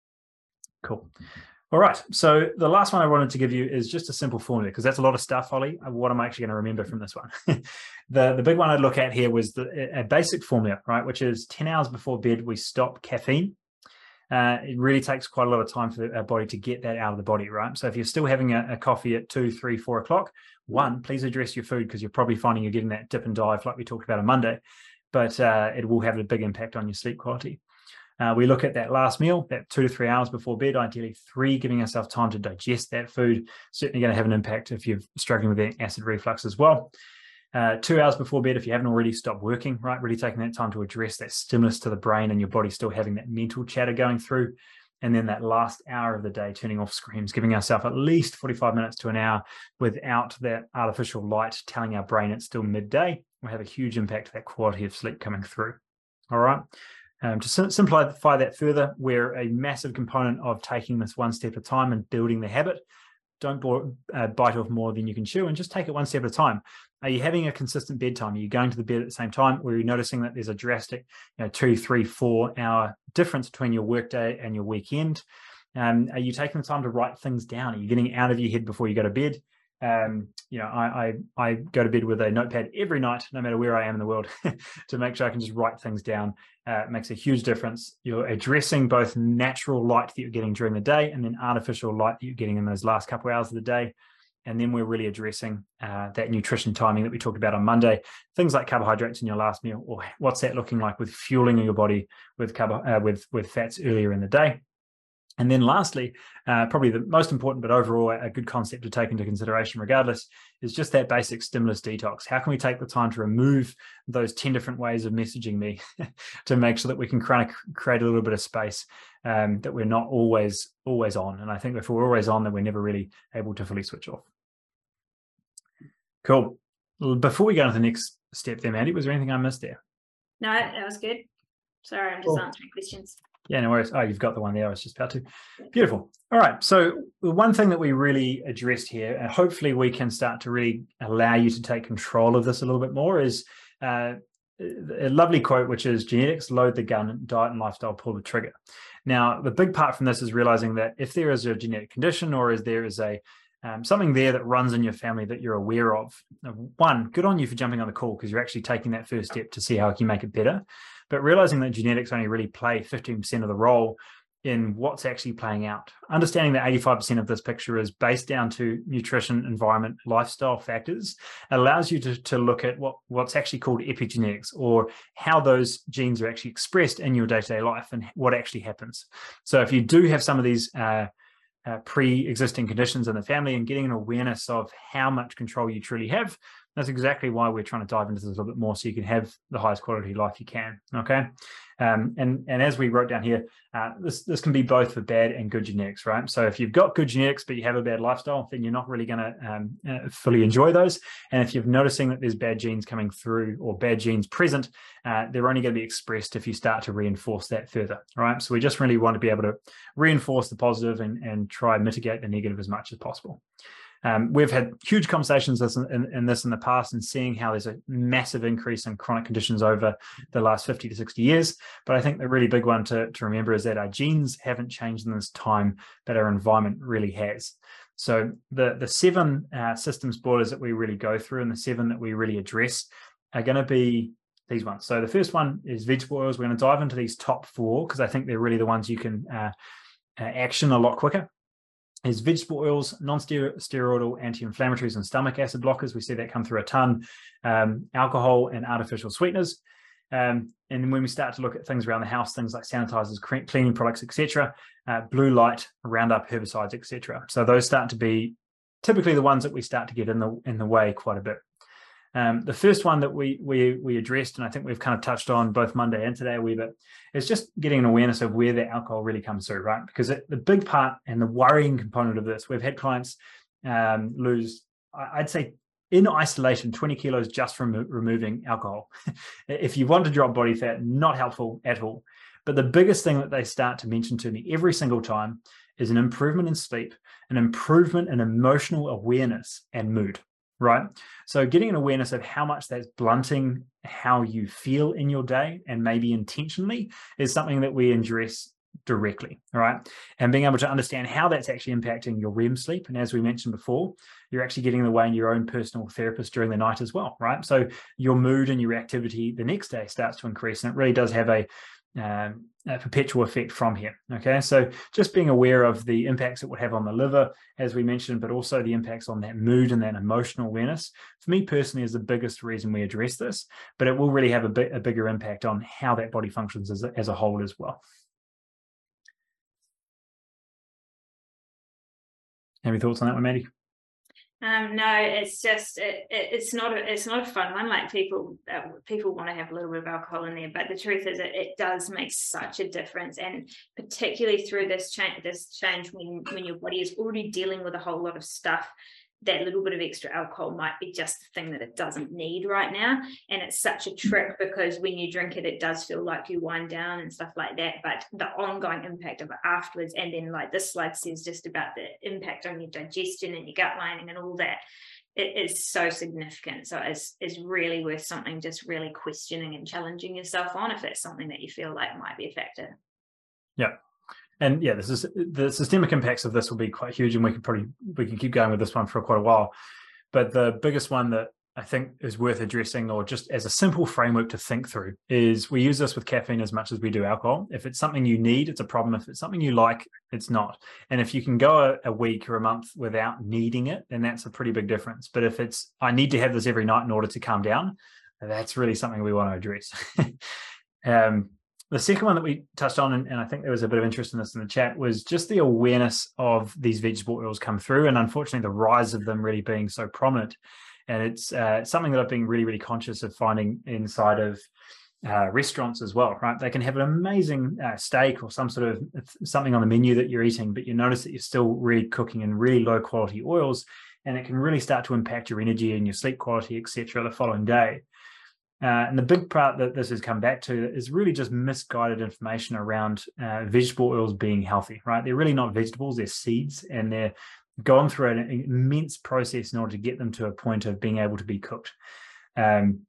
Cool. All right, so the last one I wanted to give you is just a simple formula, because that's a lot of stuff, Holly. What am I actually going to remember from this one? the, the big one I'd look at here was the, a basic formula, right, which is ten hours before bed, we stop caffeine. Uh, it really takes quite a lot of time for our body to get that out of the body, right? So if you're still having a, a coffee at two, three, four o'clock, one, please address your food, because you're probably finding you're getting that dip and dive like we talked about on Monday, but uh, it will have a big impact on your sleep quality. Uh, we look at that last meal, that two to three hours before bed, ideally three, giving ourselves time to digest that food. Certainly going to have an impact if you're struggling with that acid reflux as well. Uh, two hours before bed, if you haven't already stopped working, right, really taking that time to address that stimulus to the brain and your body still having that mental chatter going through. And then that last hour of the day, turning off screens, giving ourselves at least forty-five minutes to an hour without that artificial light telling our brain it's still midday, will have a huge impact to that quality of sleep coming through. All right. Um, to sim- simplify that further, we're a massive component of taking this one step at a time and building the habit. Don't bo- uh, bite off more than you can chew, and just take it one step at a time. Are you having a consistent bedtime? Are you going to the bed at the same time? Or are you noticing that there's a drastic, you know, two, three, four hour difference between your workday and your weekend? Um, are you taking the time to write things down? Are you getting out of your head before you go to bed? Um, you know, I, I I go to bed with a notepad every night, no matter where I am in the world, to make sure I can just write things down. Uh, it makes a huge difference. You're addressing both natural light that you're getting during the day and then artificial light that you're getting in those last couple of hours of the day. And then we're really addressing uh, that nutrition timing that we talked about on Monday. Things like carbohydrates in your last meal, or what's that looking like with fueling your body with carbo uh, with with fats earlier in the day. And then lastly, uh, probably the most important, but overall a good concept to take into consideration regardless, is just that basic stimulus detox. How can we take the time to remove those ten different ways of messaging me to make sure that we can kind of create a little bit of space, um, that we're not always, always on. And I think if we're always on, then we're never really able to fully switch off. Cool. Before we go to the next step there, Mandy, was there anything I missed there? No, that was good. Sorry, I'm just cool. answering questions. Yeah, no worries. Oh, you've got the one there. I was just about to. Beautiful. All right. So the one thing that we really addressed here, and hopefully we can start to really allow you to take control of this a little bit more, is uh, a lovely quote, which is genetics load the gun, diet and lifestyle pull the trigger. Now, the big part from this is realizing that if there is a genetic condition or is there is a um, something there that runs in your family that you're aware of, one, good on you for jumping on the call because you're actually taking that first step to see how you can make it better. But realizing that genetics only really play fifteen percent of the role in what's actually playing out. Understanding that eighty-five percent of this picture is based down to nutrition, environment, lifestyle factors allows you to, to look at what, what's actually called epigenetics, or how those genes are actually expressed in your day-to-day life and what actually happens. So if you do have some of these uh, uh, pre-existing conditions in the family, and getting an awareness of how much control you truly have, that's exactly why we're trying to dive into this a little bit more, so you can have the highest quality life you can. Okay, um, and and as we wrote down here, uh, this this can be both for bad and good genetics, right? So if you've got good genetics but you have a bad lifestyle, then you're not really going to um, uh, fully enjoy those. And if you're noticing that there's bad genes coming through or bad genes present, uh, they're only going to be expressed if you start to reinforce that further, right? So we just really want to be able to reinforce the positive and and try and mitigate the negative as much as possible. Um, we've had huge conversations in, in, in this in the past, and seeing how there's a massive increase in chronic conditions over the last fifty to sixty years. But I think the really big one to, to remember is that our genes haven't changed in this time, but our environment really has. So the, the seven uh, systems borders that we really go through, and the seven that we really address, are going to be these ones. So the first one is vegetable oils. We're going to dive into these top four because I think they're really the ones you can uh, uh, action a lot quicker. Is vegetable oils, non-steroidal anti-inflammatories and stomach acid blockers. We see that come through a ton. Um, alcohol and artificial sweeteners. Um, and when we start to look at things around the house, things like sanitizers, cleaning products, et cetera, uh, blue light, Roundup, herbicides, et cetera. So those start to be typically the ones that we start to get in the in the way quite a bit. Um, the first one that we we we addressed, and I think we've kind of touched on both Monday and today a wee bit, is just getting an awareness of where the alcohol really comes through, right? Because it, the big part and the worrying component of this, we've had clients um, lose, I'd say, in isolation, twenty kilos just from removing alcohol. If you want to drop body fat, not helpful at all. But the biggest thing that they start to mention to me every single time is an improvement in sleep, an improvement in emotional awareness and mood. Right. So getting an awareness of how much that's blunting how you feel in your day, and maybe intentionally, is something that we address directly. All right. And being able to understand how that's actually impacting your R E M sleep. And as we mentioned before, you're actually getting in the way in your own personal therapist during the night as well. Right. So your mood and your activity the next day starts to increase. And it really does have a Um, a perpetual effect from here. Okay, so just being aware of the impacts it would have on the liver, as we mentioned, but also the impacts on that mood and that emotional awareness, for me personally, is the biggest reason we address this. But it will really have a, bit, a bigger impact on how that body functions as a, as a whole as well. Any thoughts on that one, Mandy? Um, no, it's just it, it, it's not a, it's not a fun one. Like people uh, people want to have a little bit of alcohol in there, but the truth is it, it does make such a difference, and particularly through this change this change when when your body is already dealing with a whole lot of stuff. that little bit of extra alcohol might be just the thing that it doesn't need right now. And it's such a trick, because when you drink it, it does feel like you wind down and stuff like that. But the ongoing impact of it afterwards, and then like this slide says just about the impact on your digestion and your gut lining and all that, it is so significant. So it's, it's really worth something just really questioning and challenging yourself on, if that's something that you feel like might be a factor. Yeah. And yeah, this is the systemic impacts of this will be quite huge, and we can probably we can keep going with this one for quite a while. But the biggest one that I think is worth addressing, or just as a simple framework to think through, is we use this with caffeine as much as we do alcohol. If it's something you need, it's a problem. If it's something you like, it's not. And if you can go a, a week or a month without needing it, then that's a pretty big difference. But if it's, I need to have this every night in order to calm down, that's really something we want to address. um, The second one that we touched on, and, and I think there was a bit of interest in this in the chat, was just the awareness of these vegetable oils come through, and unfortunately the rise of them really being so prominent. And it's uh, something that I've been really, really conscious of finding inside of uh, restaurants as well, right? They can have an amazing uh, steak or some sort of something on the menu that you're eating, but you notice that you're still really cooking in really low quality oils, and it can really start to impact your energy and your sleep quality, et cetera, the following day. Uh, and the big part that this has come back to is really just misguided information around uh, vegetable oils being healthy, right? They're really not vegetables, they're seeds, and they're gone through an immense process in order to get them to a point of being able to be cooked. Um,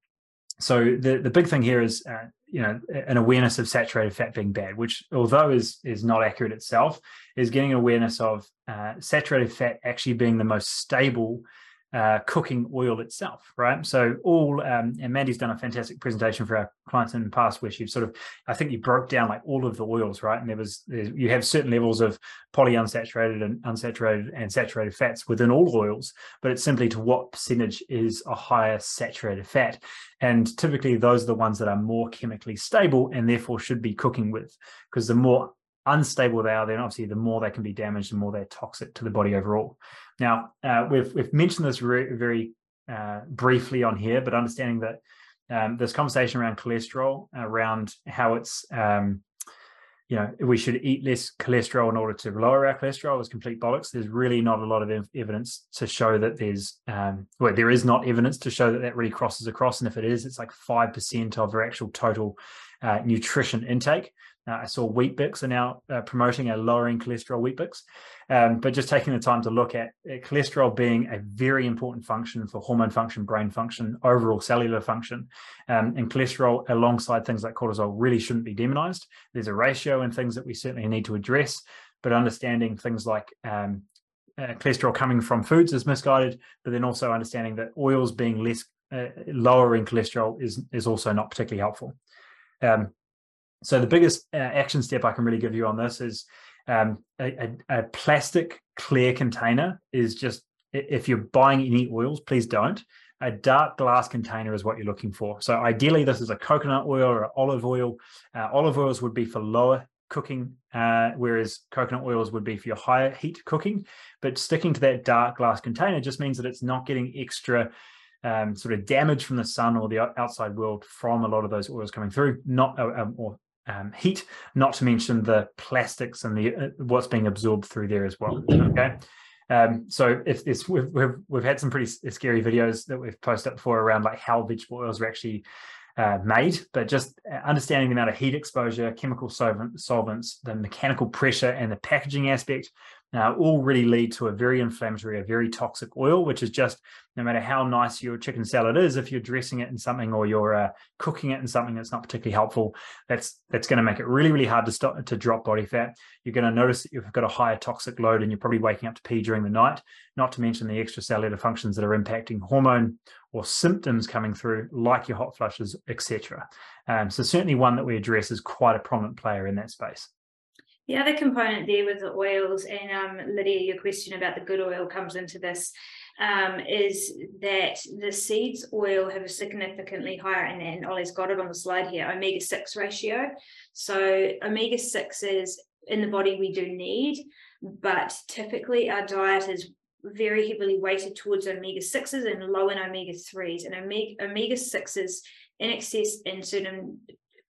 so the, the big thing here is, uh, you know, an awareness of saturated fat being bad, which, although is, is not accurate itself, is getting awareness of uh, saturated fat actually being the most stable Uh, cooking oil itself, right? So all, um, and Mandy's done a fantastic presentation for our clients in the past, where she sort of, I think you broke down like all of the oils, right? And there was, you have certain levels of polyunsaturated and unsaturated and saturated fats within all oils, but it's simply to what percentage is a higher saturated fat. And typically those are the ones that are more chemically stable and therefore should be cooking with, because the more unstable they are, then obviously the more they can be damaged and more they're toxic to the body overall. Now, uh, we've we've mentioned this very, very uh, briefly on here, but understanding that um, this conversation around cholesterol, around how it's, um, you know, we should eat less cholesterol in order to lower our cholesterol, is complete bollocks. There's really not a lot of ev evidence to show that there's, um, well, there is not evidence to show that that really crosses across. And if it is, it's like five percent of our actual total uh, nutrition intake. Uh, I saw Weet-Bix are now uh, promoting a lowering cholesterol Weet-Bix, um, but just taking the time to look at uh, cholesterol being a very important function for hormone function, brain function, overall cellular function, um, and cholesterol alongside things like cortisol really shouldn't be demonized. There's a ratio and things that we certainly need to address, but understanding things like um, uh, cholesterol coming from foods is misguided, but then also understanding that oils being less uh, lower in cholesterol is, is also not particularly helpful. Um, So the biggest uh, action step I can really give you on this is um, a, a, a plastic clear container is just, if you're buying any oils, please don't. A dark glass container is what you're looking for. So ideally, this is a coconut oil or olive oil. Uh, olive oils would be for lower cooking, uh, whereas coconut oils would be for your higher heat cooking. But sticking to that dark glass container just means that it's not getting extra um, sort of damage from the sun or the outside world from a lot of those oils coming through, not uh, um, or Um, heat, not to mention the plastics and the uh, what's being absorbed through there as well. Okay, um, so if this we've, we've we've had some pretty scary videos that we've posted up before around like how vegetable oils are actually uh, made, but just understanding the amount of heat exposure, chemical solvent, solvents, the mechanical pressure, and the packaging aspect uh, all really lead to a very inflammatory, a very toxic oil, which is just, no matter how nice your chicken salad is, if you're dressing it in something or you're uh, cooking it in something that's not particularly helpful, that's that's going to make it really, really hard to stop to drop body fat. You're going to notice that you've got a higher toxic load and you're probably waking up to pee during the night, not to mention the extracellular functions that are impacting hormone or symptoms coming through, like your hot flushes, et cetera. Um, so certainly one that we address is quite a prominent player in that space. The other component there with the oils, and um, Lydia, your question about the good oil comes into this, um, is that the seeds oil have a significantly higher, and, and Ollie's got it on the slide here, omega six ratio. So omega sixes in the body we do need, but typically our diet is very heavily weighted towards omega sixes and low in omega threes, and omega, omega sixes in excess in certain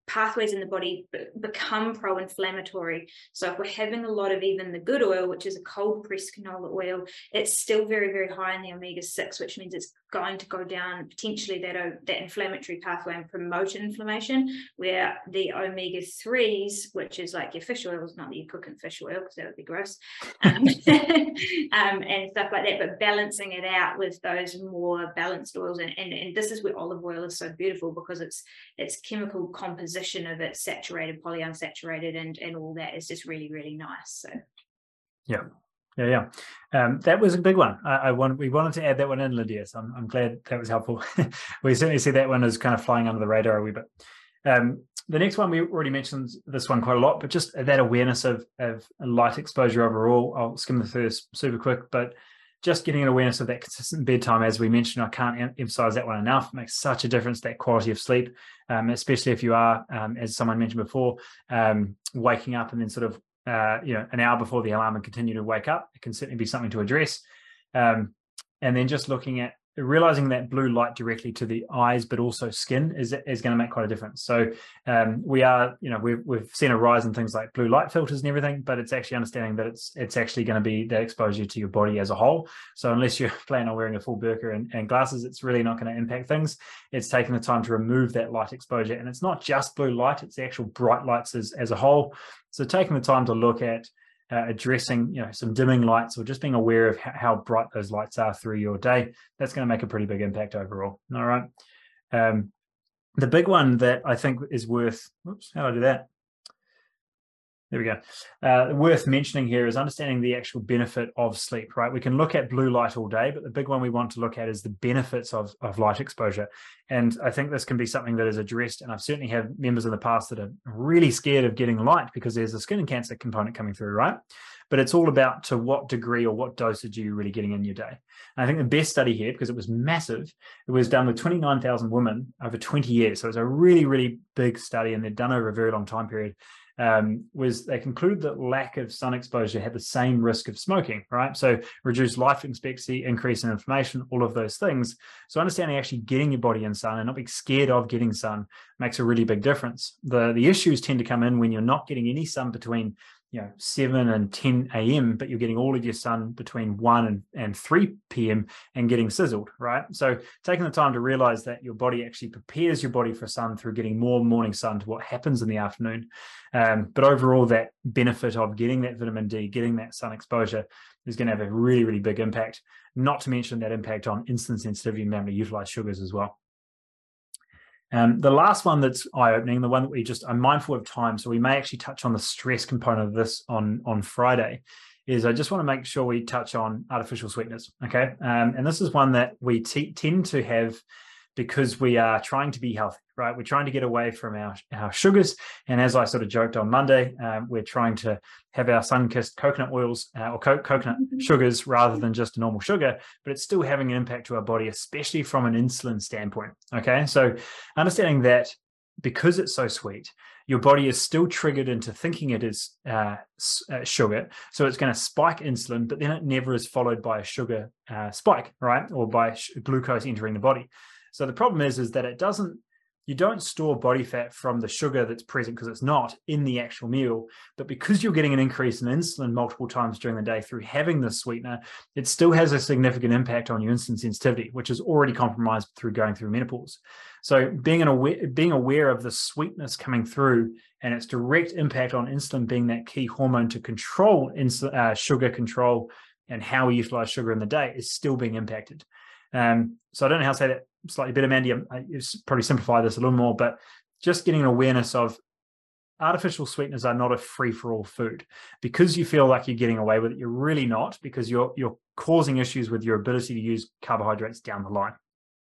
pathways in the body become pro-inflammatory. So if we're having a lot of even the good oil, which is a cold pressed canola oil, it's still very, very high in the omega six, which means it's going to go down potentially that, uh, that inflammatory pathway and promote inflammation, where the omega threes, which is like your fish oils, not that you cook in fish oil because that would be gross, um, um, and stuff like that, but balancing it out with those more balanced oils. And, and, and this is where olive oil is so beautiful, because it's its chemical composition of it, saturated, polyunsaturated, and, and all that is just really, really nice. So yeah. Yeah, yeah, um, that was a big one. I, I want we wanted to add that one in, Lydia. So I'm, I'm glad that was helpful. We certainly see that one as kind of flying under the radar a wee bit. Um, the next one, we already mentioned this one quite a lot, but just that awareness of of light exposure overall. I'll skim through this super quick, but just getting an awareness of that consistent bedtime, as we mentioned, I can't emphasize that one enough. It makes such a difference, that quality of sleep, um, especially if you are, um, as someone mentioned before, um, waking up and then sort of Uh, you know, an hour before the alarm and continue to wake up. It can certainly be something to address. Um, and then just looking at realizing that blue light directly to the eyes, but also skin, is is going to make quite a difference. So um, we are, you know, we've we've seen a rise in things like blue light filters and everything, but it's actually understanding that it's it's actually going to be that exposure to your body as a whole. So unless you're planning on wearing a full burqa and, and glasses, it's really not going to impact things. It's taking the time to remove that light exposure, and it's not just blue light; it's the actual bright lights as as a whole. So taking the time to look at Uh, addressing, you know, some dimming lights, or just being aware of how, how bright those lights are through your day, that's going to make a pretty big impact overall. All right. Um, the big one that I think is worth, whoops, how do I do that? There we go. Uh, worth mentioning here is understanding the actual benefit of sleep, right? We can look at blue light all day, but the big one we want to look at is the benefits of, of light exposure. And I think this can be something that is addressed. And I've certainly had members in the past that are really scared of getting light because there's a skin cancer component coming through, right? But it's all about to what degree or what dosage are you really getting in your day. And I think the best study here, because it was massive, it was done with twenty-nine thousand women over twenty years. So it's a really, really big study, and they're done over a very long time period. Um, was they concluded that lack of sun exposure had the same risk of smoking, right? So reduced life expectancy, increase in inflammation, all of those things. So understanding actually getting your body in sun and not being scared of getting sun makes a really big difference. The, the issues tend to come in when you're not getting any sun between, you know, seven and ten a m, but you're getting all of your sun between one and, and three p m and getting sizzled, right? So taking the time to realize that your body actually prepares your body for sun through getting more morning sun to what happens in the afternoon. Um, but overall, that benefit of getting that vitamin D, getting that sun exposure is going to have a really, really big impact, not to mention that impact on insulin sensitivity and being able to utilize sugars as well. Um, the last one that's eye-opening, the one that we just, I'm mindful of time, so we may actually touch on the stress component of this on, on Friday, is I just want to make sure we touch on artificial sweeteners, okay? Um, and this is one that we tend to have because we are trying to be healthy, right? We're trying to get away from our, our sugars. And as I sort of joked on Monday, um, we're trying to have our sun-kissed coconut oils uh, or co coconut sugars rather than just a normal sugar, but it's still having an impact to our body, especially from an insulin standpoint, okay? So understanding that because it's so sweet, your body is still triggered into thinking it is uh, uh, sugar. So it's going to spike insulin, but then it never is followed by a sugar uh, spike, right? Or by glucose entering the body. So the problem is, is that it doesn't, you don't store body fat from the sugar that's present because it's not in the actual meal, but because you're getting an increase in insulin multiple times during the day through having this sweetener, it still has a significant impact on your insulin sensitivity, which is already compromised through going through menopause. So being, an aware, being aware of the sweetness coming through and its direct impact on insulin being that key hormone to control insulin, uh, sugar control and how we utilize sugar in the day is still being impacted. Um, so I don't know how to say that slightly better, Mandy. I probably simplify this a little more, but just getting an awareness of artificial sweeteners are not a free-for-all food. Because you feel like you're getting away with it, you're really not, because you're you're causing issues with your ability to use carbohydrates down the line.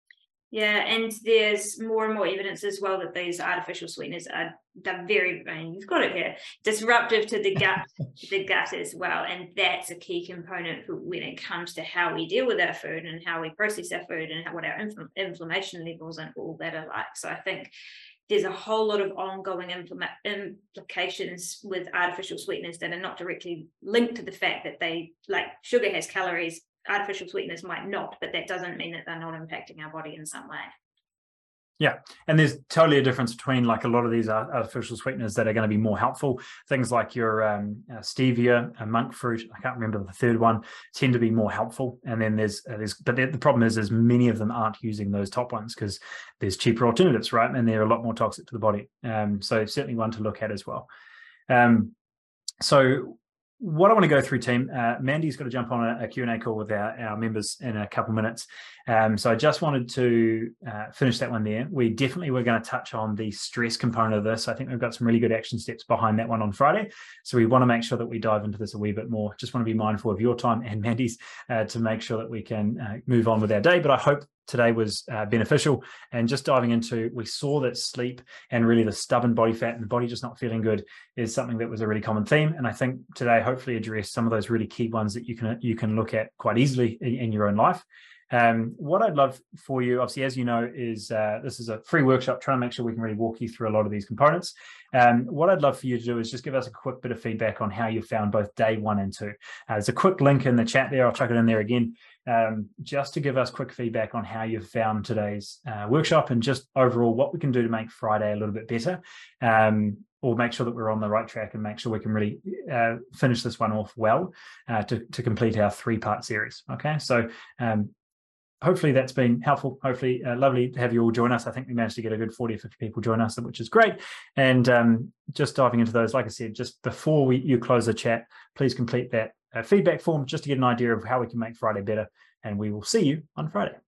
Yeah, and there's more and more evidence as well that these artificial sweeteners are they're very, I mean, you've got it here, disruptive to the gut, the gut as well, and that's a key component when it comes to how we deal with our food and how we process our food and how, what our infl inflammation levels and all that are like. So I think there's a whole lot of ongoing implications with artificial sweeteners that are not directly linked to the fact that they, like sugar has calories, artificial sweeteners might not, but that doesn't mean that they're not impacting our body in some way. Yeah, and there's totally a difference between like a lot of these artificial sweeteners that are going to be more helpful. Things like your um, uh, stevia, uh, monk fruit, I can't remember the third one, tend to be more helpful. And then there's, uh, there's but the, the problem is, is many of them aren't using those top ones because there's cheaper alternatives, right? And they're a lot more toxic to the body. Um, so certainly one to look at as well. Um, so what I want to go through, team, uh, Mandy's got to jump on a, a Q and A call with our, our members in a couple of minutes. Um, so I just wanted to uh, finish that one there. We definitely were going to touch on the stress component of this. I think we've got some really good action steps behind that one on Friday. So we want to make sure that we dive into this a wee bit more. Just want to be mindful of your time and Mandy's uh, to make sure that we can uh, move on with our day. But I hope today was uh, beneficial, and just diving into, we saw that sleep and really the stubborn body fat and the body just not feeling good is something that was a really common theme. And I think today hopefully address some of those really key ones that you can you can look at quite easily in, in your own life. Um, what I'd love for you, obviously, as you know, is uh, this is a free workshop trying to make sure we can really walk you through a lot of these components. Um, what I'd love for you to do is just give us a quick bit of feedback on how you found both day one and two. Uh, there's a quick link in the chat there. I'll chuck it in there again, um, just to give us quick feedback on how you found today's uh, workshop and just overall what we can do to make Friday a little bit better, um, or make sure that we're on the right track and make sure we can really uh, finish this one off well uh, to, to complete our three-part series. Okay, so um, hopefully that's been helpful. Hopefully uh, lovely to have you all join us. I think we managed to get a good forty or fifty people join us, which is great. And um, just diving into those, like I said, just before we you close the chat, please complete that uh, feedback form just to get an idea of how we can make Friday better. And we will see you on Friday.